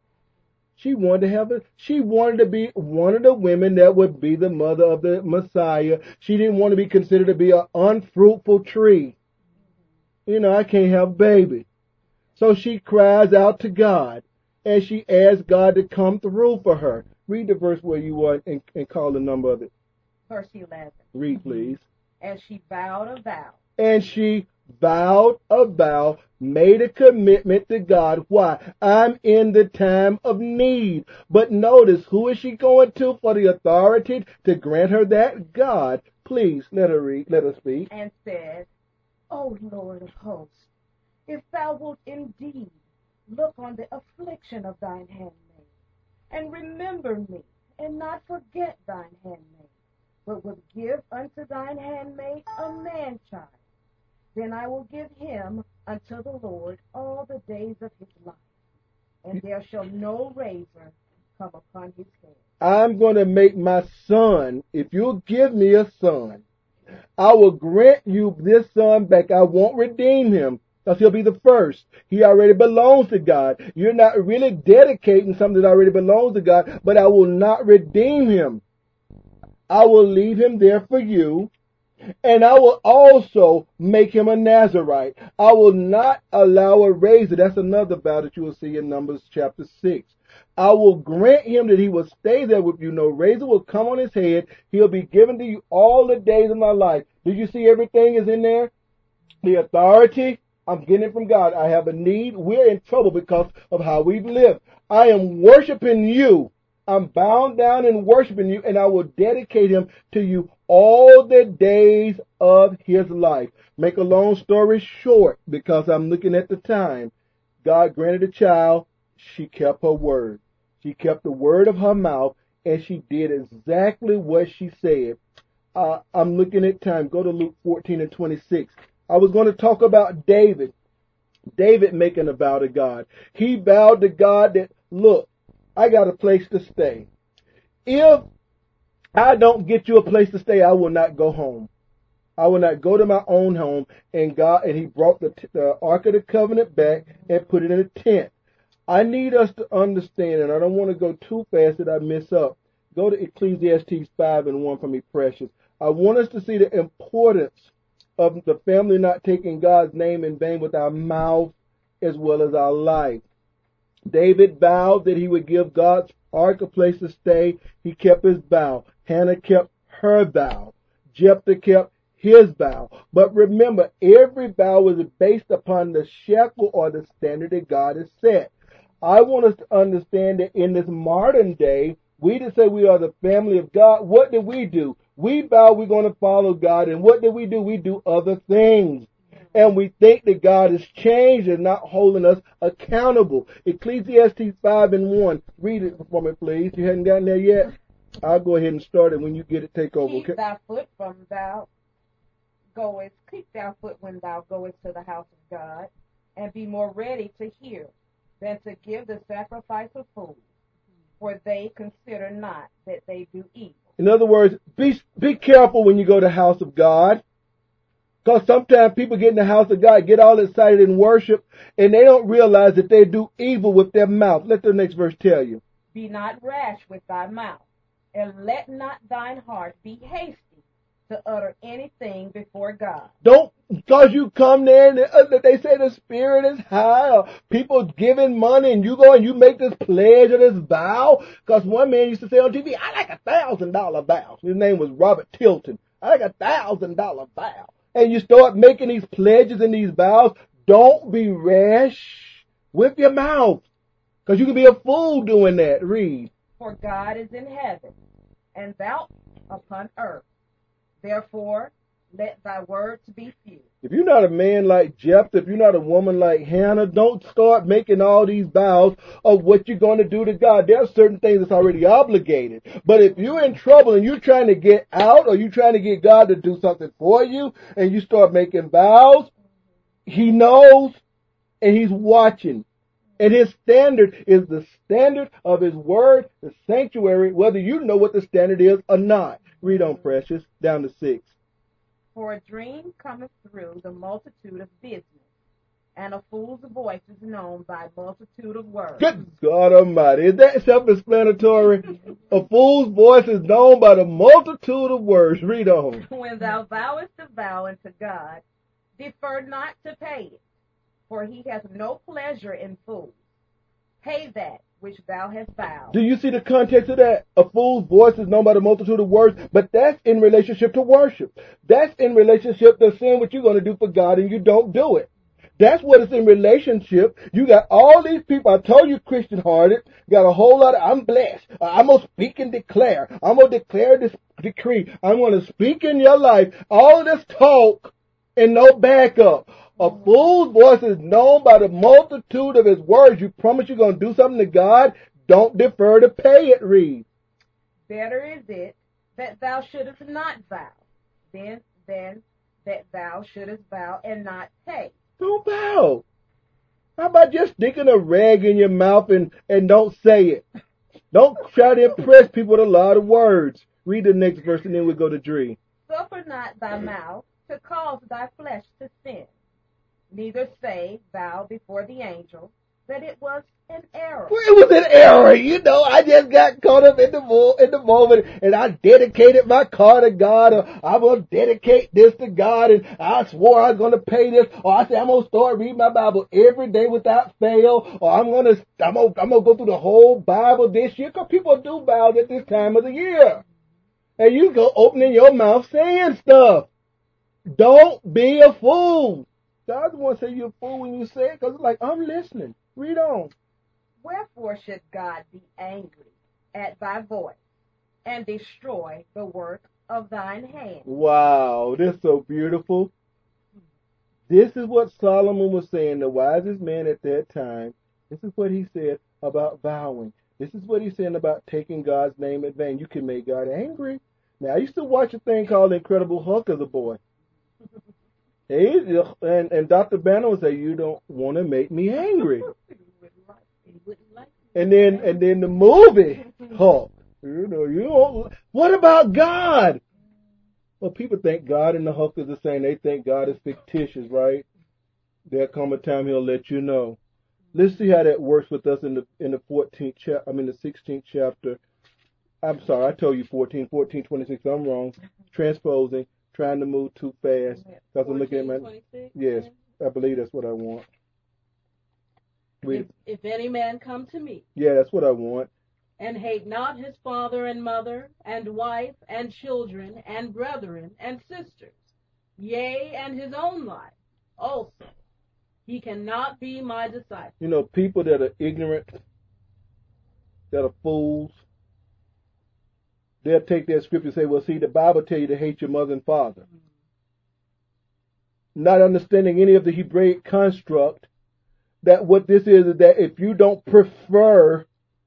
She wanted to have a she wanted to be one of the women that would be the mother of the Messiah. She didn't want to be considered to be an unfruitful tree. You know, I can't have a baby. So she cries out to God, and she asks God to come through for her. Read the verse where you want and, and call the number of it. Verse eleven. Read, please. And she vowed a vow. And she vowed a vow, made a commitment to God. Why? I'm in the time of need. But notice, who is she going to for the authority to grant her that? God. Please, let her read, let her speak. And said, O Lord of hosts, if thou wilt indeed look on the affliction of thine handmaid, and remember me, and not forget thine handmaid, but would give unto thine handmaid a man-child, then I will give him unto the Lord all the days of his life, and there shall no razor come upon his head. I'm going to make my son, if you'll give me a son, I will grant you this son back. I won't redeem him, because he'll be the first. He already belongs to God. You're not really dedicating something that already belongs to God, but I will not redeem him. I will leave him there for you. And I will also make him a Nazirite. I will not allow a razor. That's another vow that you will see in Numbers chapter six. I will grant him that he will stay there with you. No razor will come on his head. He'll be given to you all the days of my life. Did you see everything is in there? The authority, I'm getting it from God. I have a need. We're in trouble because of how we've lived. I am worshiping you. I'm bound down in worshiping you, and I will dedicate him to you all the days of his life. Make a long story short, because I'm looking at the time, God granted a child. She kept her word. She kept the word of her mouth, and she did exactly what she said. Uh, I'm looking at time. Go to Luke fourteen and twenty-six. I was going to talk about David. David making a vow to God. He vowed to God that, look, I got a place to stay. If I don't get you a place to stay, I will not go home. I will not go to my own home. And God, and he brought the, the Ark of the Covenant back and put it in a tent. I need us to understand, and I don't want to go too fast that I mess up. Go to Ecclesiastes five and one for me, precious. I want us to see the importance of the family not taking God's name in vain with our mouth as well as our life. David vowed that he would give God's ark a place to stay. He kept his vow. Hannah kept her vow. Jephthah kept his vow. But remember, every vow is based upon the shekel or the standard that God has set. I want us to understand that in this modern day, we to say we are the family of God, what did we do? We vow we're going to follow God, and what did we do? We do other things. And we think that God has changed and not holding us accountable. Ecclesiastes five and one. Read it for me, please. You hadn't gotten there yet? I'll go ahead and start it. When you get it, take over. Keep Okay? thy foot from thou goest, keep thy foot when thou goest to the house of God, and be more ready to hear than to give the sacrifice of fools, for they consider not that they do evil. In other words, be be careful when you go to the house of God. Because sometimes people get in the house of God, get all excited in worship, and they don't realize that they do evil with their mouth. Let the next verse tell you. Be not rash with thy mouth, and let not thine heart be hasty to utter anything before God. Don't, because you come there and they, they say the spirit is high, or people giving money, and you go and you make this pledge or this vow. Because one man used to say on T V, I like a thousand dollar vow. His name was Robert Tilton. I like a thousand dollar vow. And you start making these pledges and these vows. Don't be rash with your mouth, because you can be a fool doing that. Read. For God is in heaven, and thou upon earth. Therefore, let thy words be few. If you're not a man like Jephthah, if you're not a woman like Hannah, don't start making all these vows of what you're going to do to God. There are certain things that's already obligated. But if you're in trouble and you're trying to get out, or you're trying to get God to do something for you, and you start making vows, He knows and He's watching. And His standard is the standard of His word, the sanctuary, whether you know what the standard is or not. Read on, precious, down to six. For a dream cometh through the multitude of business, and a fool's voice is known by multitude of words. Good God Almighty. Is that self-explanatory? A fool's voice is known by the multitude of words. Read on. When thou vowest a vow unto God, defer not to pay it, for he has no pleasure in fools. Pay that which thou hast vowed. Do you see the context of that? A fool's voice is known by the multitude of words, but that's in relationship to worship. That's in relationship to saying what you're going to do for God and you don't do it. That's what it's in relationship. You got all these people, I told you Christian hearted, got a whole lot of, I'm blessed. I'm going to speak and declare. I'm going to declare this decree. I'm going to speak in your life. All of this talk and no backup. A fool's voice is known by the multitude of his words. You promise you're going to do something to God, don't defer to pay it. Read. Better is it that thou shouldest not vow, than, than that thou shouldest vow and not pay. Don't vow. How about just sticking a rag in your mouth and, and don't say it? Don't try to impress people with a lot of words. Read the next verse and then we'll go to Dree. Suffer not thy mouth to cause thy flesh to sin. Neither say thou before the angel that it was an error. Well, it was an error, you know. I just got caught up in the mo- in the moment, and I dedicated my car to God, or I'm going to dedicate this to God, and I swore I was going to pay this, or I said I'm going to start reading my Bible every day without fail, or I'm going to I'm going I'm to go through the whole Bible this year, because people do vows at this time of the year. And you go opening your mouth saying stuff. Don't be a fool. God doesn't want to say you're a fool when you say it, because it's like, I'm listening. Read on. Wherefore should God be angry, at thy voice, and destroy the work of thine hand. Wow, this is so beautiful. This is what Solomon was saying, the wisest man at that time. This is what he said about vowing. This is what he's saying about taking God's name in vain. You can make God angry. Now, I used to watch a thing called Incredible Hulk as a boy. He, and, and Doctor Banner would say, you don't want to make me angry. And then and then the movie Hulk. You know, you don't, what about God? Well, people think God and the Hulk is the same. They think God is fictitious, right? There'll come a time he'll let you know. Let's see how that works with us in the in the fourteenth chapter. I mean the sixteenth chapter. I'm sorry, I told you fourteen, fourteen, twenty-six. I'm wrong. Transposing, trying to move too fast. Because I'm looking at my. twenty-six? Yes, I believe that's what I want. If, if any man come to me. Yeah, that's what I want. And hate not his father and mother, and wife, and children, and brethren, and sisters, yea, and his own life also, he cannot be my disciple. You know, people that are ignorant, that are fools, they'll take that scripture and say, well, see, the Bible tells you to hate your mother and father. Mm-hmm. Not understanding any of the Hebraic construct, that what this is, is that if you don't prefer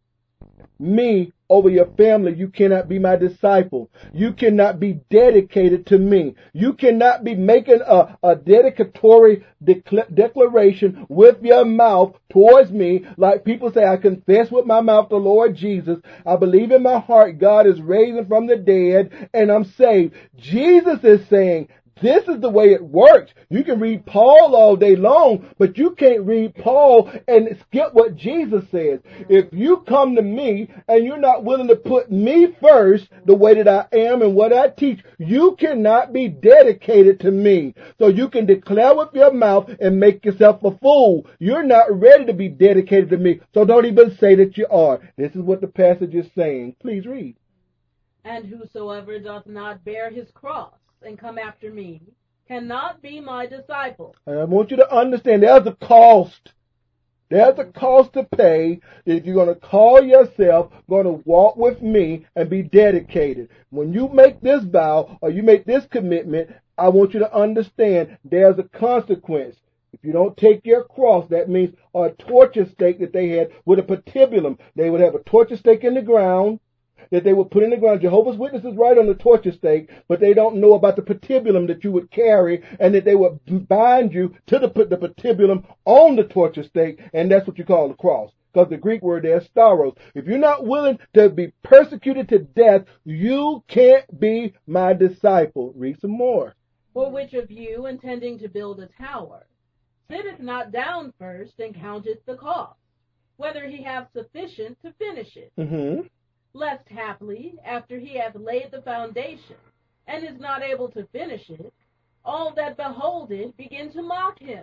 me over your family, you cannot be my disciple. You cannot be dedicated to me. You cannot be making a, a dedicatory decla- declaration with your mouth towards me. Like people say, I confess with my mouth the Lord Jesus. I believe in my heart God is raising from the dead and I'm saved. Jesus is saying, this is the way it works. You can read Paul all day long, but you can't read Paul and skip what Jesus says. If you come to me and you're not willing to put me first, the way that I am and what I teach, you cannot be dedicated to me. So you can declare with your mouth and make yourself a fool. You're not ready to be dedicated to me, so don't even say that you are. This is what the passage is saying. Please read. And whosoever doth not bear his cross and come after me cannot be my disciple. And I want you to understand there's a cost. There's a cost to pay if you're going to call yourself going to walk with me and be dedicated. When you make this vow or you make this commitment, I want you to understand there's a consequence. If you don't take your cross, that means a torture stake that they had with a patibulum. They would have a torture stake in the ground that they would put in the ground. Jehovah's Witnesses write on the torture stake, but they don't know about the patibulum that you would carry and that they would bind you to the, the patibulum on the torture stake, and that's what you call the cross. Because the Greek word there is staros. If you're not willing to be persecuted to death, you can't be my disciple. Read some more. For which of you, intending to build a tower, sitteth not down first and counteth the cost, whether he have sufficient to finish it? Mm-hmm. Lest haply, after he hath laid the foundation, and is not able to finish it, all that behold it begin to mock him,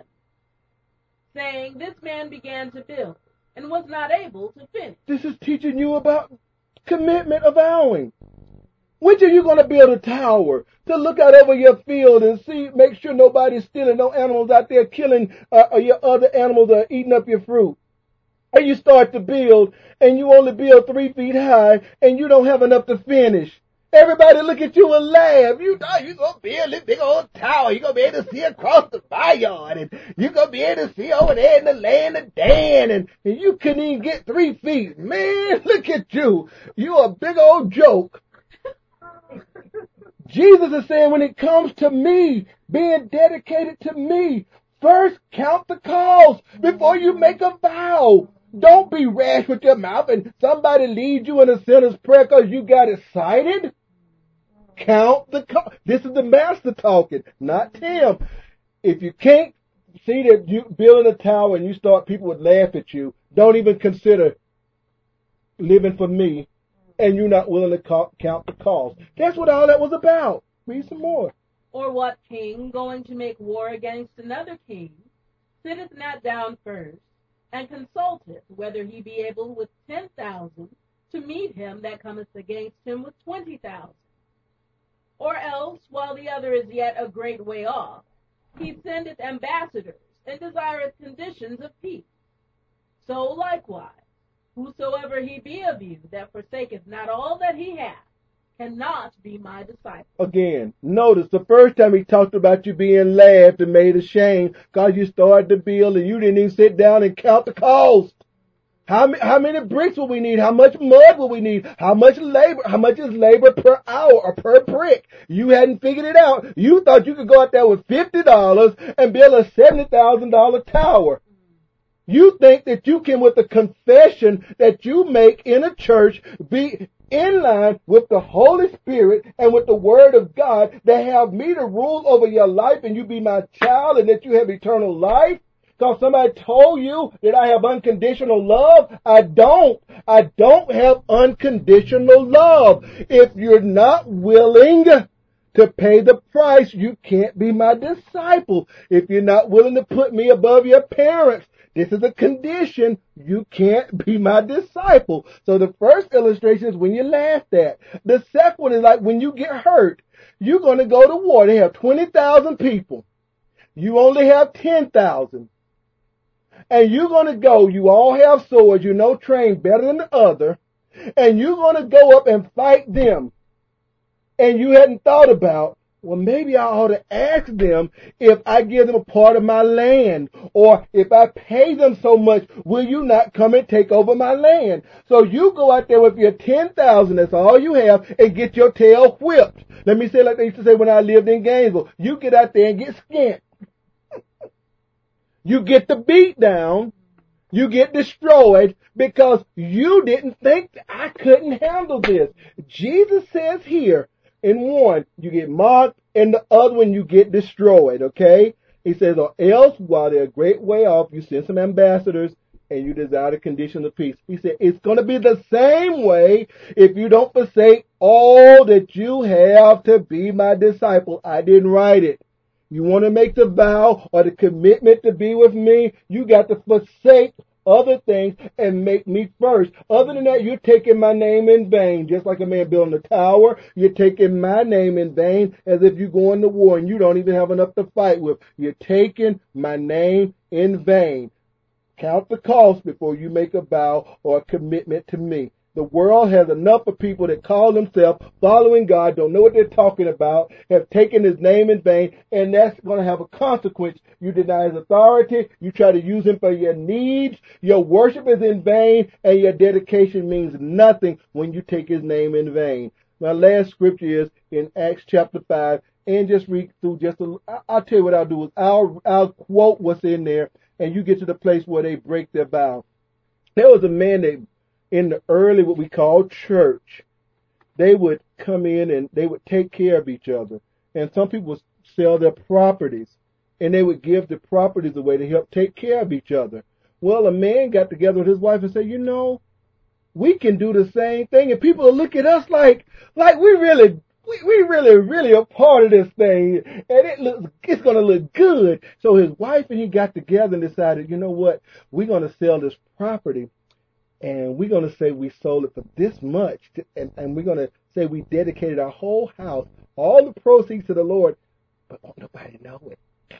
saying, this man began to build, and was not able to finish. This is teaching you about commitment of vowing. When are you going to build a tower? To look out over your field and see, make sure nobody's stealing, no animals out there killing uh, or your other animals are eating up your fruit. And you start to build, and you only build three feet high, and you don't have enough to finish. Everybody look at you and laugh. You thought you gonna build this big old tower. You gonna be able to see across the vineyard, and you gonna be able to see over there in the land of Dan, and, and you couldn't even get three feet. Man, look at you. You a big old joke. Jesus is saying when it comes to me, being dedicated to me, first count the cost before you make a vow. Don't be rash with your mouth and somebody leads you in a sinner's prayer because you got excited. Count the cost. This is the master talking, not Tim. If you can't see that you building a tower and you start, people would laugh at you, don't even consider living for me, and you're not willing to count the cost. That's what all that was about. Read some more. Or what king, going to make war against another king, sitteth not down first, and consulteth whether he be able with ten thousand to meet him that cometh against him with twenty thousand? Or else, while the other is yet a great way off, he sendeth ambassadors, and desireth conditions of peace. So likewise, Whosoever he be of you that forsaketh not all that he hath cannot be my disciple. Again, notice the first time he talked about you being laughed and made ashamed because you started the bill and you didn't even sit down and count the cost. How, how many bricks will we need? How much mud will we need? How much labor? How much is labor per hour or per brick? You hadn't figured it out. You thought you could go out there with fifty dollars and build a seventy thousand dollars tower. You think that you can, with the confession that you make in a church, be in line with the Holy Spirit and with the Word of God, that have me to rule over your life and you be my child and that you have eternal life? Because somebody told you that I have unconditional love? I don't. I don't have unconditional love. If you're not willing to pay the price, you can't be my disciple. If you're not willing to put me above your parents, this is a condition. You can't be my disciple. So the first illustration is when you laughed at. The second one is like when you get hurt. You're going to go to war. They have twenty thousand people. You only have ten thousand. And you're going to go. You all have swords. You know trained better than the other. And you're going to go up and fight them. And you hadn't thought about, well, maybe I ought to ask them if I give them a part of my land, or if I pay them so much, will you not come and take over my land? So you go out there with your ten thousand, that's all you have, and get your tail whipped. Let me say like they used to say when I lived in Gainesville, you get out there and get skint. You get the beat down, you get destroyed because you didn't think that I couldn't handle this. Jesus says here, in one, you get marked, and the other one, you get destroyed, okay? He says, or else, while they're a great way off, you send some ambassadors, and you desire the condition of peace. He said, it's going to be the same way if you don't forsake all that you have to be my disciple. I didn't write it. You want to make the vow or the commitment to be with me, you got to forsake other things and make me first. Other than that, you're taking my name in vain. Just like a man building a tower, you're taking my name in vain as if you're going to war and you don't even have enough to fight with. You're taking my name in vain. Count the cost before you make a vow or a commitment to me. The world has enough of people that call themselves following God, don't know what they're talking about, have taken his name in vain, and that's going to have a consequence. You deny his authority, you try to use him for your needs, your worship is in vain, and your dedication means nothing when you take his name in vain. My last scripture is in Acts chapter five, and just read through just a, I'll tell you what I'll do is I'll, I'll quote what's in there, and you get to the place where they break their vow. There was a man that in the early, what we call church, they would come in and they would take care of each other. And some people would sell their properties and they would give the properties away to help take care of each other. Well, a man got together with his wife and said, you know, we can do the same thing. And people will look at us like, like we really, we, we really, really a part of this thing. And it looks, it's going to look good. So his wife and he got together and decided, you know what, we're going to sell this property. And we're going to say we sold it for this much. To, and, and we're going to say we dedicated our whole house, all the proceeds to the Lord, but won't nobody know it.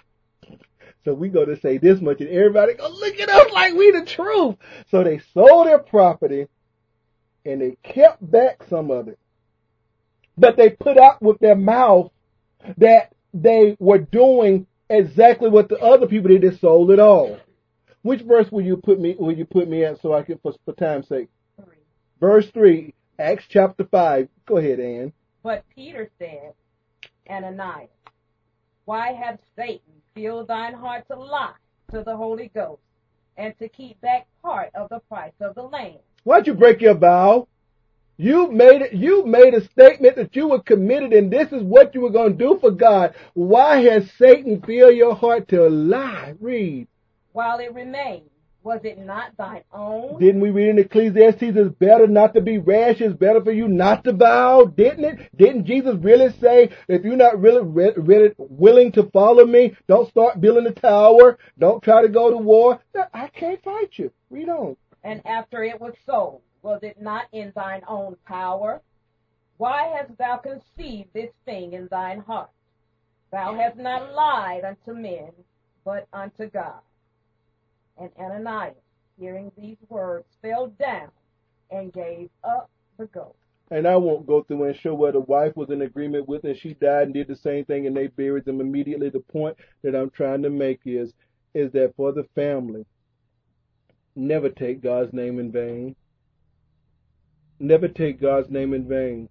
So we're going to say this much, and everybody go, look at us like we the truth. So they sold their property, and they kept back some of it. But they put out with their mouth that they were doing exactly what the other people did that sold it all. Which verse will you put me? Will you put me at so I can, for, for time's sake? Three. Verse three, Acts chapter five. Go ahead, Ann. But Peter said, Ananias, why hath Satan filled thine heart to lie to the Holy Ghost and to keep back part of the price of the land? Why'd you break your vow? You made it. You made a statement that you were committed, and this is what you were going to do for God. Why has Satan filled your heart to lie? Read. While it remained, was it not thine own? Didn't we read in Ecclesiastes, it's better not to be rash, it's better for you not to vow, didn't it? Didn't Jesus really say, if you're not really, really willing to follow me, don't start building a tower, don't try to go to war? I can't fight you. Read on. And after it was sold, was it not in thine own power? Why hast thou conceived this thing in thine heart? Thou hast not lied unto men, but unto God. And Ananias, hearing these words, fell down and gave up the ghost. And I won't go through and show where the wife was in agreement with and she died and did the same thing and they buried them immediately. The point that I'm trying to make is, is that for the family, never take God's name in vain. Never take God's name in vain.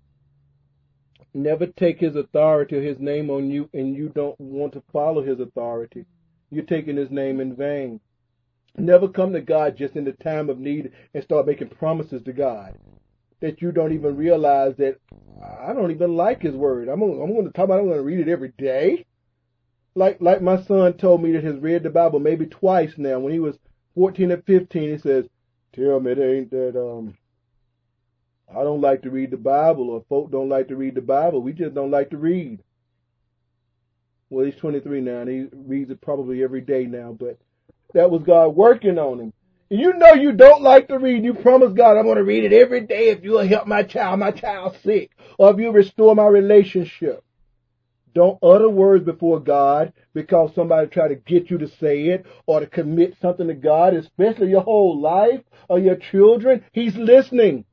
Never take his authority or his name on you and you don't want to follow his authority. You're taking his name in vain. Never come to God just in the time of need and start making promises to God that you don't even realize that I don't even like his word. I'm gonna, I'm going to talk about it. I'm going to read it every day. Like like my son told me that has read the Bible maybe twice now. When he was fourteen or fifteen, he says, "Tell me it ain't that um I don't like to read the Bible or folk don't like to read the Bible. We just don't like to read." Well, he's twenty-three now and he reads it probably every day now, but that was God working on him. And you know you don't like to read. You promise God, I'm going to read it every day if you'll help my child. My child's sick. Or if you restore my relationship. Don't utter words before God because somebody try to get you to say it or to commit something to God, especially your whole life or your children. He's listening.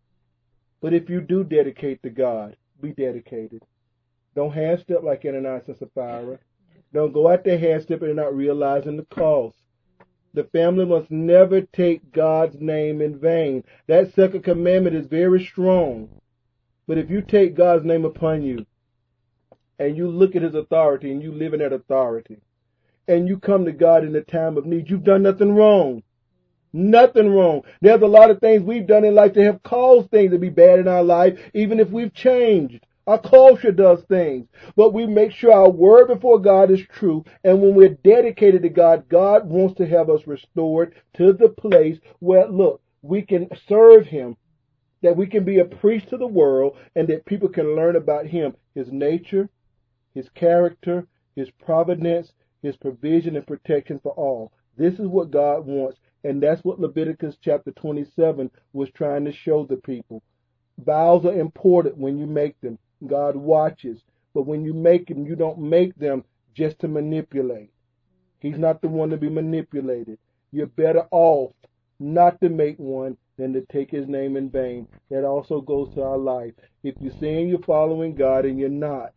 But if you do dedicate to God, be dedicated. Don't half-step like Ananias and Sapphira. Don't go out there half-stepping and not realizing the cost. The family must never take God's name in vain. That second commandment is very strong. But if you take God's name upon you and you look at his authority and you live in that authority and you come to God in the time of need, you've done nothing wrong. Nothing wrong. There's a lot of things we've done in life that have caused things to be bad in our life, even if we've changed. Our culture does things, but we make sure our word before God is true. And when we're dedicated to God, God wants to have us restored to the place where, look, we can serve him, that we can be a priest to the world, and that people can learn about him, his nature, his character, his providence, his provision and protection for all. This is what God wants, and that's what Leviticus chapter twenty-seven was trying to show the people. Vows are important when you make them. God watches. But when you make them, you don't make them just to manipulate. He's not the one to be manipulated. You're better off not to make one than to take his name in vain. That also goes to our life. If you're saying you're following God and you're not,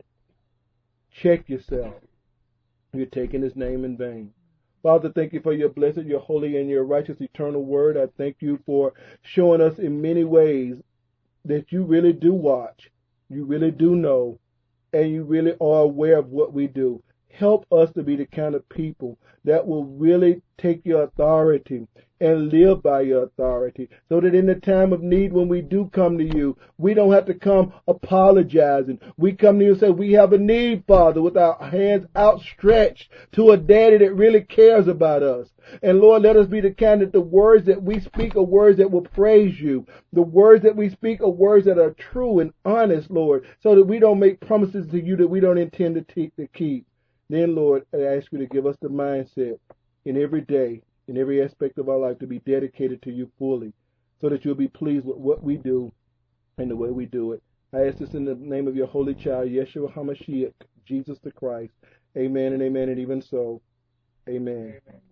check yourself. You're taking his name in vain. Father, thank you for your blessed, your holy, and your righteous eternal word. I thank you for showing us in many ways that you really do watch. You really do know, and you really are aware of what we do. Help us to be the kind of people that will really take your authority and live by your authority, so that in the time of need when we do come to you, we don't have to come apologizing. We come to you and say, we have a need, Father, with our hands outstretched to a daddy that really cares about us. And Lord, let us be the kind that the words that we speak are words that will praise you. The words that we speak are words that are true and honest, Lord, so that we don't make promises to you that we don't intend to, te- to keep. Then, Lord, I ask you to give us the mindset in every day, in every aspect of our life, to be dedicated to you fully, so that you'll be pleased with what we do and the way we do it. I ask this in the name of your holy child, Yeshua HaMashiach, Jesus the Christ. Amen and amen, and even so, amen. Amen.